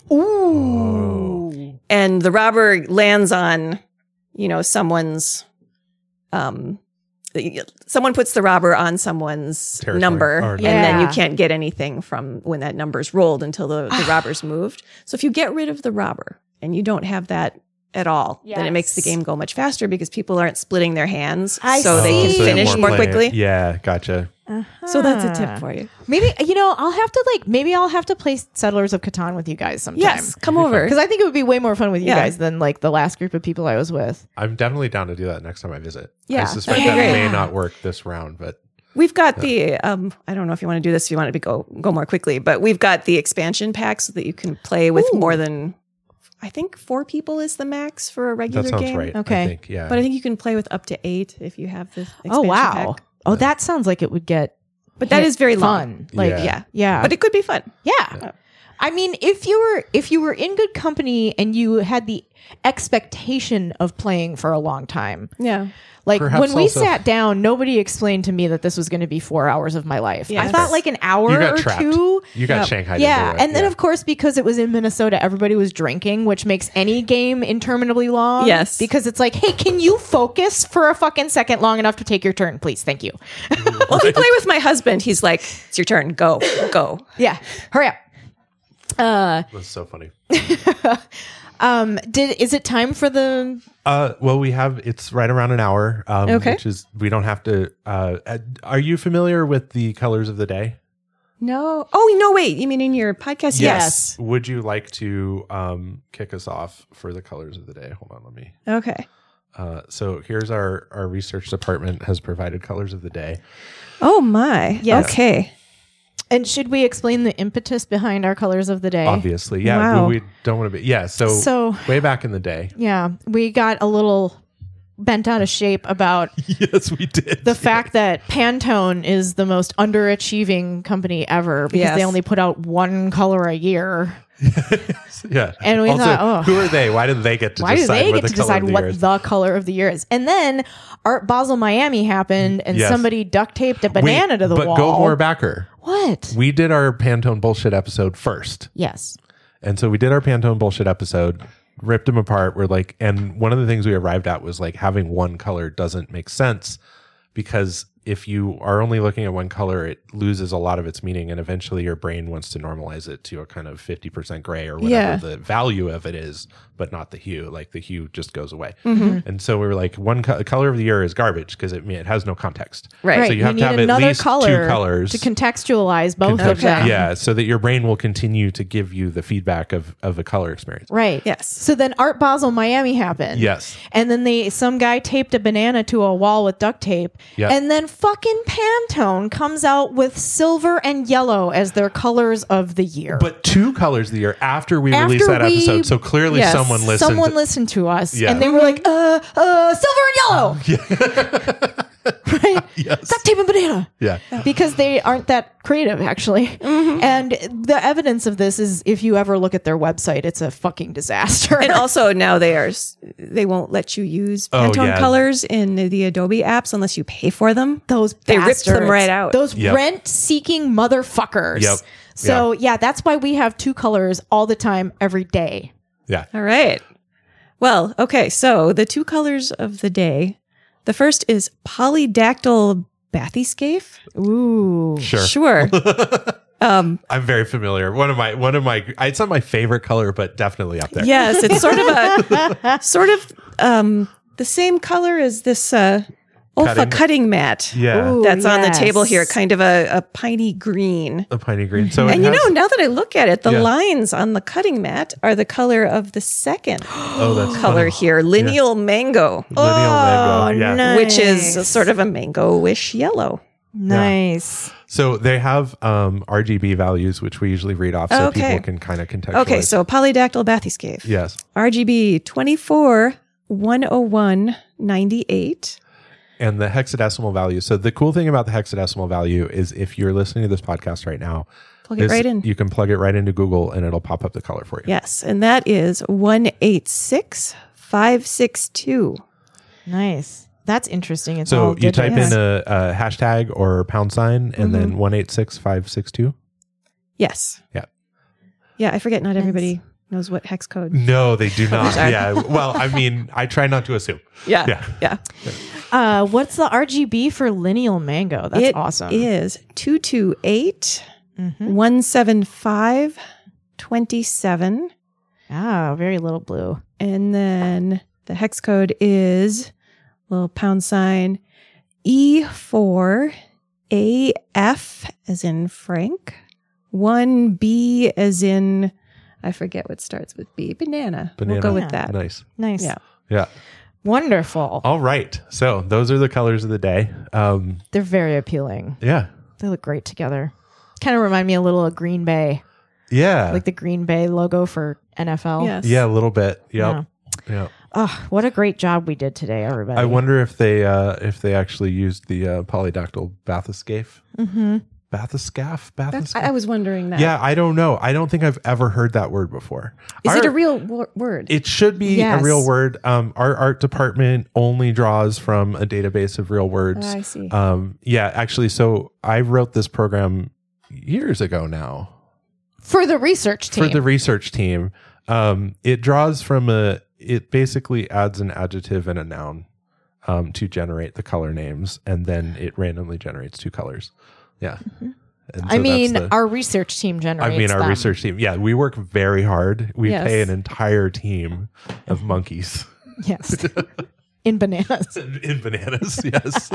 Ooh. And the robber lands on, you know, someone's, um, someone puts the robber on someone's Territory. number, Or- and then you Yeah. can't get anything from when that number's rolled until the, the robber's moved. So if you get rid of the robber and you don't have that at all, then it makes the Yes. game go much faster because people aren't splitting their hands, I so they see. can Oh, so they finish weren't more playing- quickly. Yeah, gotcha. So that's a Ah. tip for you. Maybe, you know, I'll have to like, maybe I'll have to play Settlers of Catan with you guys sometime. Yes, come over. Because I think it would be way more fun with you Yeah. guys than like the last group of people I was with. I'm definitely down to do that next time I visit. Yeah, I suspect that'd that be great. may not work this round, but We've got the um I don't know if you want to do this if you want it to go go more quickly, but we've got the expansion pack so that you can play with Ooh. more than I think four people is the max for a regular that sounds game. right. Okay. I think, yeah. But I think you can play with up to eight if you have the expansion Oh, wow. pack. Oh, that sounds like it would get But that hit is very long. fun. Like, Yeah. Yeah. yeah. But it could be fun. Yeah. I mean, if you were if you were in good company and you had the expectation of playing for a long time, Yeah. like Perhaps when we also- sat down, nobody explained to me that this was going to be four hours of my life. Yes. I thought like an hour you got or trapped. two. You got Yep. Shanghai. Yeah, into it. and then yeah. of course because it was in Minnesota, everybody was drinking, which makes any game interminably long. Yes. because it's like, hey, can you focus for a fucking second long enough to take your turn, please? Thank you. Well, if you play with my husband, he's like, it's your turn. Go. Go. Yeah, hurry up. Uh, That's so funny. um, did is it time for the? Uh, well, we have it's right around an hour. Um, Okay. Which is we don't have to. Uh, uh, are you familiar with the colors of the day? No. Oh, no, wait. You mean in your podcast? Yes. Would you like to um kick us off for the colors of the day? Hold on, let me. Okay. Uh, so here's our our research department has provided colors of the day. Oh, my. Yes. Okay. And should we explain the impetus behind our colors of the day? Obviously, yeah. Wow. We, we don't want to be. Yeah. So, So- way back in the day. Yeah, we got a little bent out of shape about Yes, we did. the fact that Pantone is the most underachieving company ever because Yes. they only put out one color a year. Yeah. And we also, thought, oh. who are they? Why did they get to Why do decide they what get the to color decide of the what year is? the color of the year is? And then Art Basel Miami happened and Yes. somebody duct taped a banana Wait, to the but wall. go more backer. What? We did our Pantone bullshit episode first. Yes. And so we did our Pantone bullshit episode, ripped them apart. We're like, and one of the things we arrived at was like having one color doesn't make sense because if you are only looking at one color, it loses a lot of its meaning. And eventually your brain wants to normalize it to a kind of fifty percent gray or whatever Yeah. the value of it is, but not the hue. Like the hue just goes away. Mm-hmm. And so we were like, one co- color of the year is garbage because it, it has no context. Right. Right. So you have need to have at another least color two colors to contextualize both of Okay. them. Yeah, so that your brain will continue to give you the feedback of, of a color experience. Right. Yes. So then Art Basel Miami happened. Yes. And then they some guy taped a banana to a wall with duct tape. Yep. And then fucking Pantone comes out with silver and yellow as their colors of the year. But two colors of the year after we After released that we- episode. So clearly Yes, someone listened. Someone to- listened to us Yeah. and they were like, uh, uh, silver and yellow. right? Yes. Duct tape and banana. Yeah. Yeah. Because they aren't that creative, actually. Mm-hmm. And the evidence of this is if you ever look at their website, it's a fucking disaster. And also now they are s- they won't let you use Oh, Pantone yeah. colors in the Adobe apps unless you pay for them. those They ripped them bastards. right out. Those Yep. rent-seeking motherfuckers. Yep. So yeah, that's why we have two colors all the time, every day. Yeah. All right. Well, okay. So the two colors of the day. The first is polydactyl bathyscaphe. Ooh. Sure. Sure. um, I'm very familiar. One of my one of my it's not my favorite color, but definitely up there. yes, it's sort of a sort of um, the same color as this uh, Olfa Cutting. cutting mat. Yeah. Ooh. That's on the yes. table here, kind of a, a piney green. A piney green. So And it you has- know, now that I look at it, the Yeah. lines on the cutting mat are the color of the second oh, that's color funny. here, lineal mango, Lineal Oh, mango. Yeah. nice. which is a sort of a mango-ish yellow. Nice. So they have um, R G B values, which we usually read off, so Okay. people can kind of contextualize. Okay, so polydactyl bathyscaphe. yes, R G B twenty-four one oh one ninety-eight. and the hexadecimal value. So the cool thing about the hexadecimal value is, if you're listening to this podcast right now, Plug it is right in. you can plug it right into Google, and it'll pop up the color for you. Yes, and that is one eight six five six two. Nice. That's interesting. It's So all you type digits. in a, a hashtag or pound sign, and Mm-hmm. then one eight six five six two. Yes. Yeah. Yeah, I forget not Nice. everybody knows what hex code. No, they do not. Sorry. Yeah. Well, I mean, I try not to assume. Yeah. Yeah. Yeah. Uh, what's the R G B for lineal mango? That's It awesome. is two two eight Mhm. one seven five twenty-seven. Ah, very little blue. And then the hex code is little pound sign E four A F as in Frank, one B as in, I forget what starts with B, banana. Banana. We'll go Yeah. with that. Nice. Nice. Yeah. Yeah. Wonderful. All right. So those are the colors of the day. Um, They're very appealing. yeah. They look great together. Kind of remind me a little of Green Bay, Yeah. like the Green Bay logo for N F L. Yes. yeah, a little bit. Yeah. Yep. Yeah. Oh, what a great job we did today, everybody. I wonder if they uh, if they actually used the uh, polydactyl bathyscaphe. Mm-hmm. Bathyscaphe? That's, Bathyscaphe? I I was wondering that. Yeah, I don't know. I don't think I've ever heard that word before. Is Our- it a real wo- word? It should be Yes. a real word. Um, our art department only draws from a database of real words. I see. Um, yeah, actually, so I wrote this program years ago now For the research team. for the research team. Um, it draws from a. It basically adds an adjective and a noun um, to generate the color names, and then it randomly generates two colors. Yeah. And I so that's mean, the- our research team generates I mean, our them. research team. Yeah, we work very hard. We Yes. pay an entire team of monkeys Yes. In bananas. in bananas. Yes,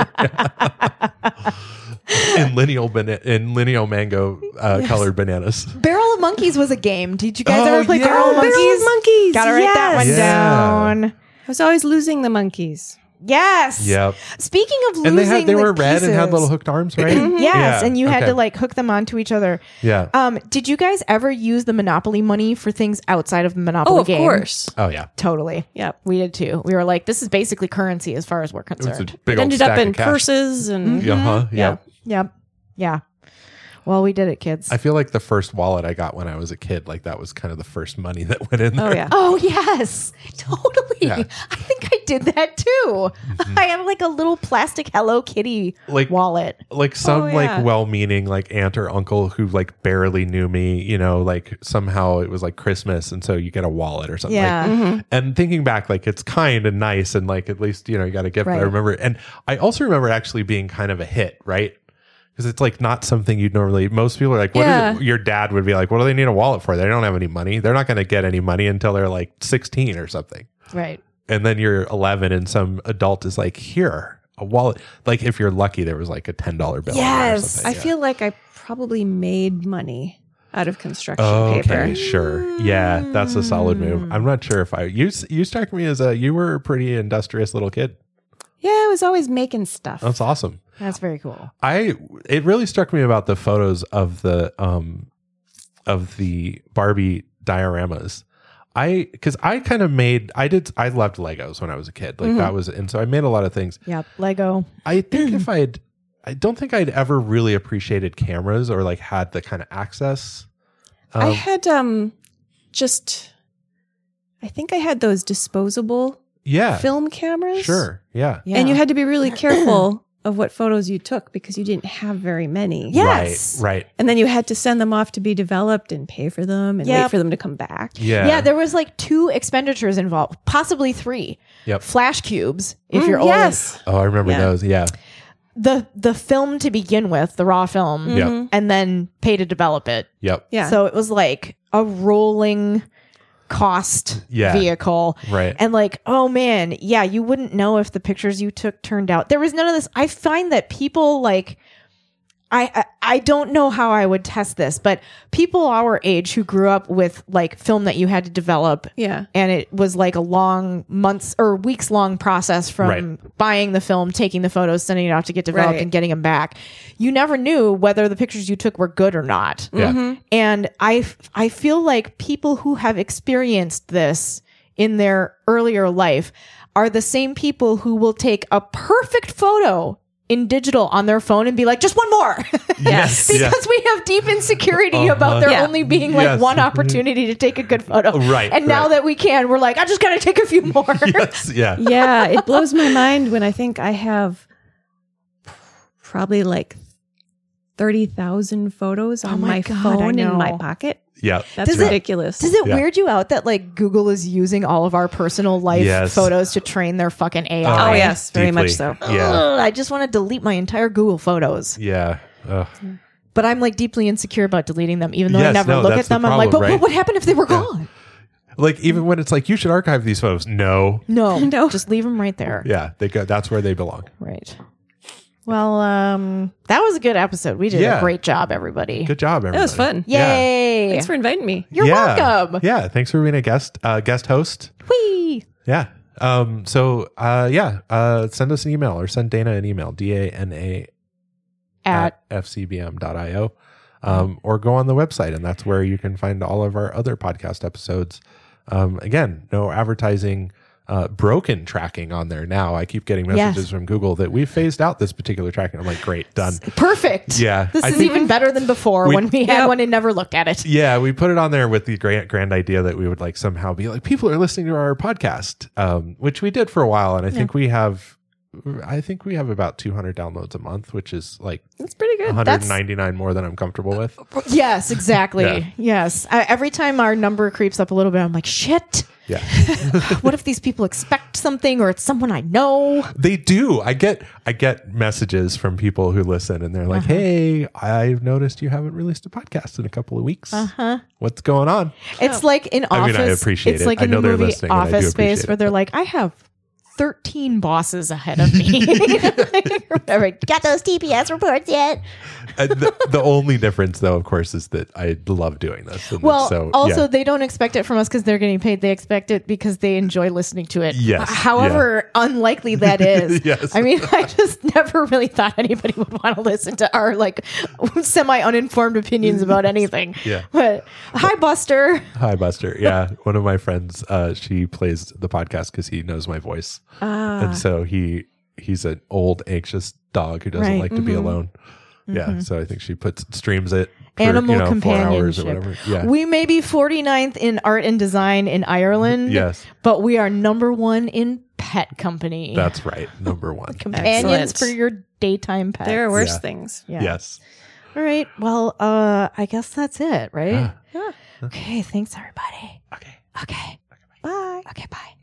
in lineal bana- in lineal mango uh, Yes. colored bananas. Barrel of Monkeys was a game. Did you guys Oh, ever play yeah. Barrel of Oh, Monkeys? Barrel of Monkeys. Gotta write that one Yes. Yeah. down. I was always losing the monkeys. Yes. Yep, Speaking of losing and they had they the were red and had pieces- little hooked arms, right? Yes, Yeah, and you had okay. to like hook them onto each other. Yeah. Um, did you guys ever use the Monopoly money for things outside of the Monopoly Oh, of game? course. Oh yeah. Totally. Yep. We did too. We were like, this is basically currency as far as we're It was a concerned. big It old ended stack up in of cash. purses and Yeah, huh? Yeah. Yep. Yeah. Well, we did it, kids. I feel like the first wallet I got when I was a kid, like that was kind of the first money that went in there. oh yeah. Oh yes, totally. Yeah. I think I did that too. I had like a little plastic Hello Kitty Like- wallet. Like some Oh, yeah. like well-meaning like aunt or uncle who like barely knew me, you know, like somehow it was like Christmas and so you get a wallet or something. Yeah. Like, Mm-hmm. and thinking back, like it's kind and nice and like at least, you know, you got a gift. But I Right. remember, and I also remember it actually being kind of a hit, right? Because it's like not something you'd normally, most people are like, what Yeah. is it? Your dad would be like, what do they need a wallet for? They don't have any money. They're not going to get any money until they're like sixteen or something. Right. And then you're eleven and some adult is like, here, a wallet. Like if you're lucky, there was like a ten dollar bill. in there or Yes. something. I Yeah. feel like I probably made money out of construction Oh, paper. okay, sure. Yeah, that's a solid move. I'm not sure if I you s- you struck me as a you were a pretty industrious little kid. Yeah, I was always making stuff. That's awesome. That's very cool. I it really struck me about the photos of the um of the Barbie dioramas. I because I kind of made I did I loved Legos when I was a kid. Like that was and so I made a lot of things. Yep. Lego. I think if I had I don't think I'd ever really appreciated cameras or like had the kind of access. I Um, had um just I think I had those disposable yeah, film cameras. sure, yeah, Yeah. And you had to be really careful of what photos you took because you didn't have very many. Yes. right, right, And then you had to send them off to be developed and pay for them and Yep. wait for them to come back. yeah, Yeah, there was like two expenditures involved, possibly three. Yep. Flash cubes, if Mm, you're old. yes. Oh, I remember Yeah. those. Yeah, The the film to begin with, the raw film, Yep. and then pay to develop it. yep, Yeah. So it was like a rolling cost Yeah. vehicle. right. And like, oh man, yeah, you wouldn't know if the pictures you took turned out. There was none of this. I find that people like I, I I don't know how I would test this, but people our age who grew up with like film that you had to develop yeah. and it was like a long months or weeks long process from Right. buying the film, taking the photos, sending it off to get developed Right. and getting them back. You never knew whether the pictures you took were good or not. yeah, Mm-hmm. And I, f- I feel like people who have experienced this in their earlier life are the same people who will take a perfect photo in digital on their phone and be like, just one more. yes, because yes. we have deep insecurity Uh-huh. about there Yeah. only being like Yes. one opportunity to take a good photo. Right, And now right. that we can, we're like, I just got to take a few more. yes, yeah, Yeah. It blows my mind when I think I have probably like thirty thousand photos on Oh my my, God, I phone in my know. pocket. yeah. That's Does it- ridiculous. Does it Yeah. weird you out that like Google is using all of our personal life Yes. photos to train their fucking A I? Oh, Uh, yes, very much so. Yeah, Ugh, I just want to delete my entire Google photos. yeah. Ugh. But I'm like deeply insecure about deleting them, even though I Yes, never no, look that's at them. the I'm like, but, problem, but right? what happened if they were Yeah. gone? Like even when it's like you should archive these photos. No, No, No. just leave them right there. yeah, they go. That's where they belong. Right. Well, um, that was a good episode. We did Yeah. a great job, everybody. Good job, everybody. That was fun. Yeah. Yay! Thanks for inviting me. You're yeah. welcome. Yeah, thanks for being a guest uh, guest host. Whee! Yeah. Um. So, uh, yeah. Uh, send us an email or send Dana an email. D A N A At f c b m dot i o. Um, or go on the website, and that's where you can find all of our other podcast episodes. Um, again, no advertising, uh, broken tracking on there now. I keep getting messages Yes. from Google that we've phased out this particular tracking. I'm like, great, done. perfect. Yeah, This I is think- even better than before We- when we had Yep. one and never looked at it. Yeah, we put it on there with the grand grand idea that we would like somehow be like people are listening to our podcast, um, which we did for a while, and I think we have, I think we have about two hundred downloads a month, which is like That's pretty good. one hundred ninety-nine more than I'm comfortable with. Yes, exactly. Yeah. Yes. I, every time our number creeps up a little bit, I'm like, shit. Yeah, What if these people expect something or it's someone I know? they do. I get I get messages from people who listen, and they're like, Uh-huh. "Hey, I've noticed you haven't released a podcast in a couple of weeks. Uh-huh. What's going on?" It's like in I Office. mean, I appreciate it's it. like I in know the they're movie listening, and I do Office Space appreciate where it. they're like, I have thirteen bosses ahead of me. Or whatever. Got those T P S reports yet? Uh, the, the only difference, though, of course, is that I love doing this. And Well, so, also yeah. they don't expect it from us because they're getting paid. They expect it because they enjoy listening to it. Yes, However unlikely that is. Yes. I mean, I just never really thought anybody would want to listen to our like semi uninformed opinions about anything. Yeah. But hi, Buster. Hi, Buster. Yeah, one of my friends, uh, she plays the podcast because he knows my voice, Ah. and so he he's an old, anxious dog who doesn't Right. like to be Mhm. alone. Yeah, so I think she puts streams it for, Animal you know, four hours or companionship. whatever. Yeah, We may be forty-ninth in art and design in Ireland. yes, But we are number one in pet company. that's right. Number one. Companions Excellent. for your daytime pets. There are worse Yeah. things. Yeah. Yes. All right. Well, uh, I guess that's it, right? Ah. Yeah. Okay. Thanks, everybody. Okay. Okay. Bye. Okay. Bye.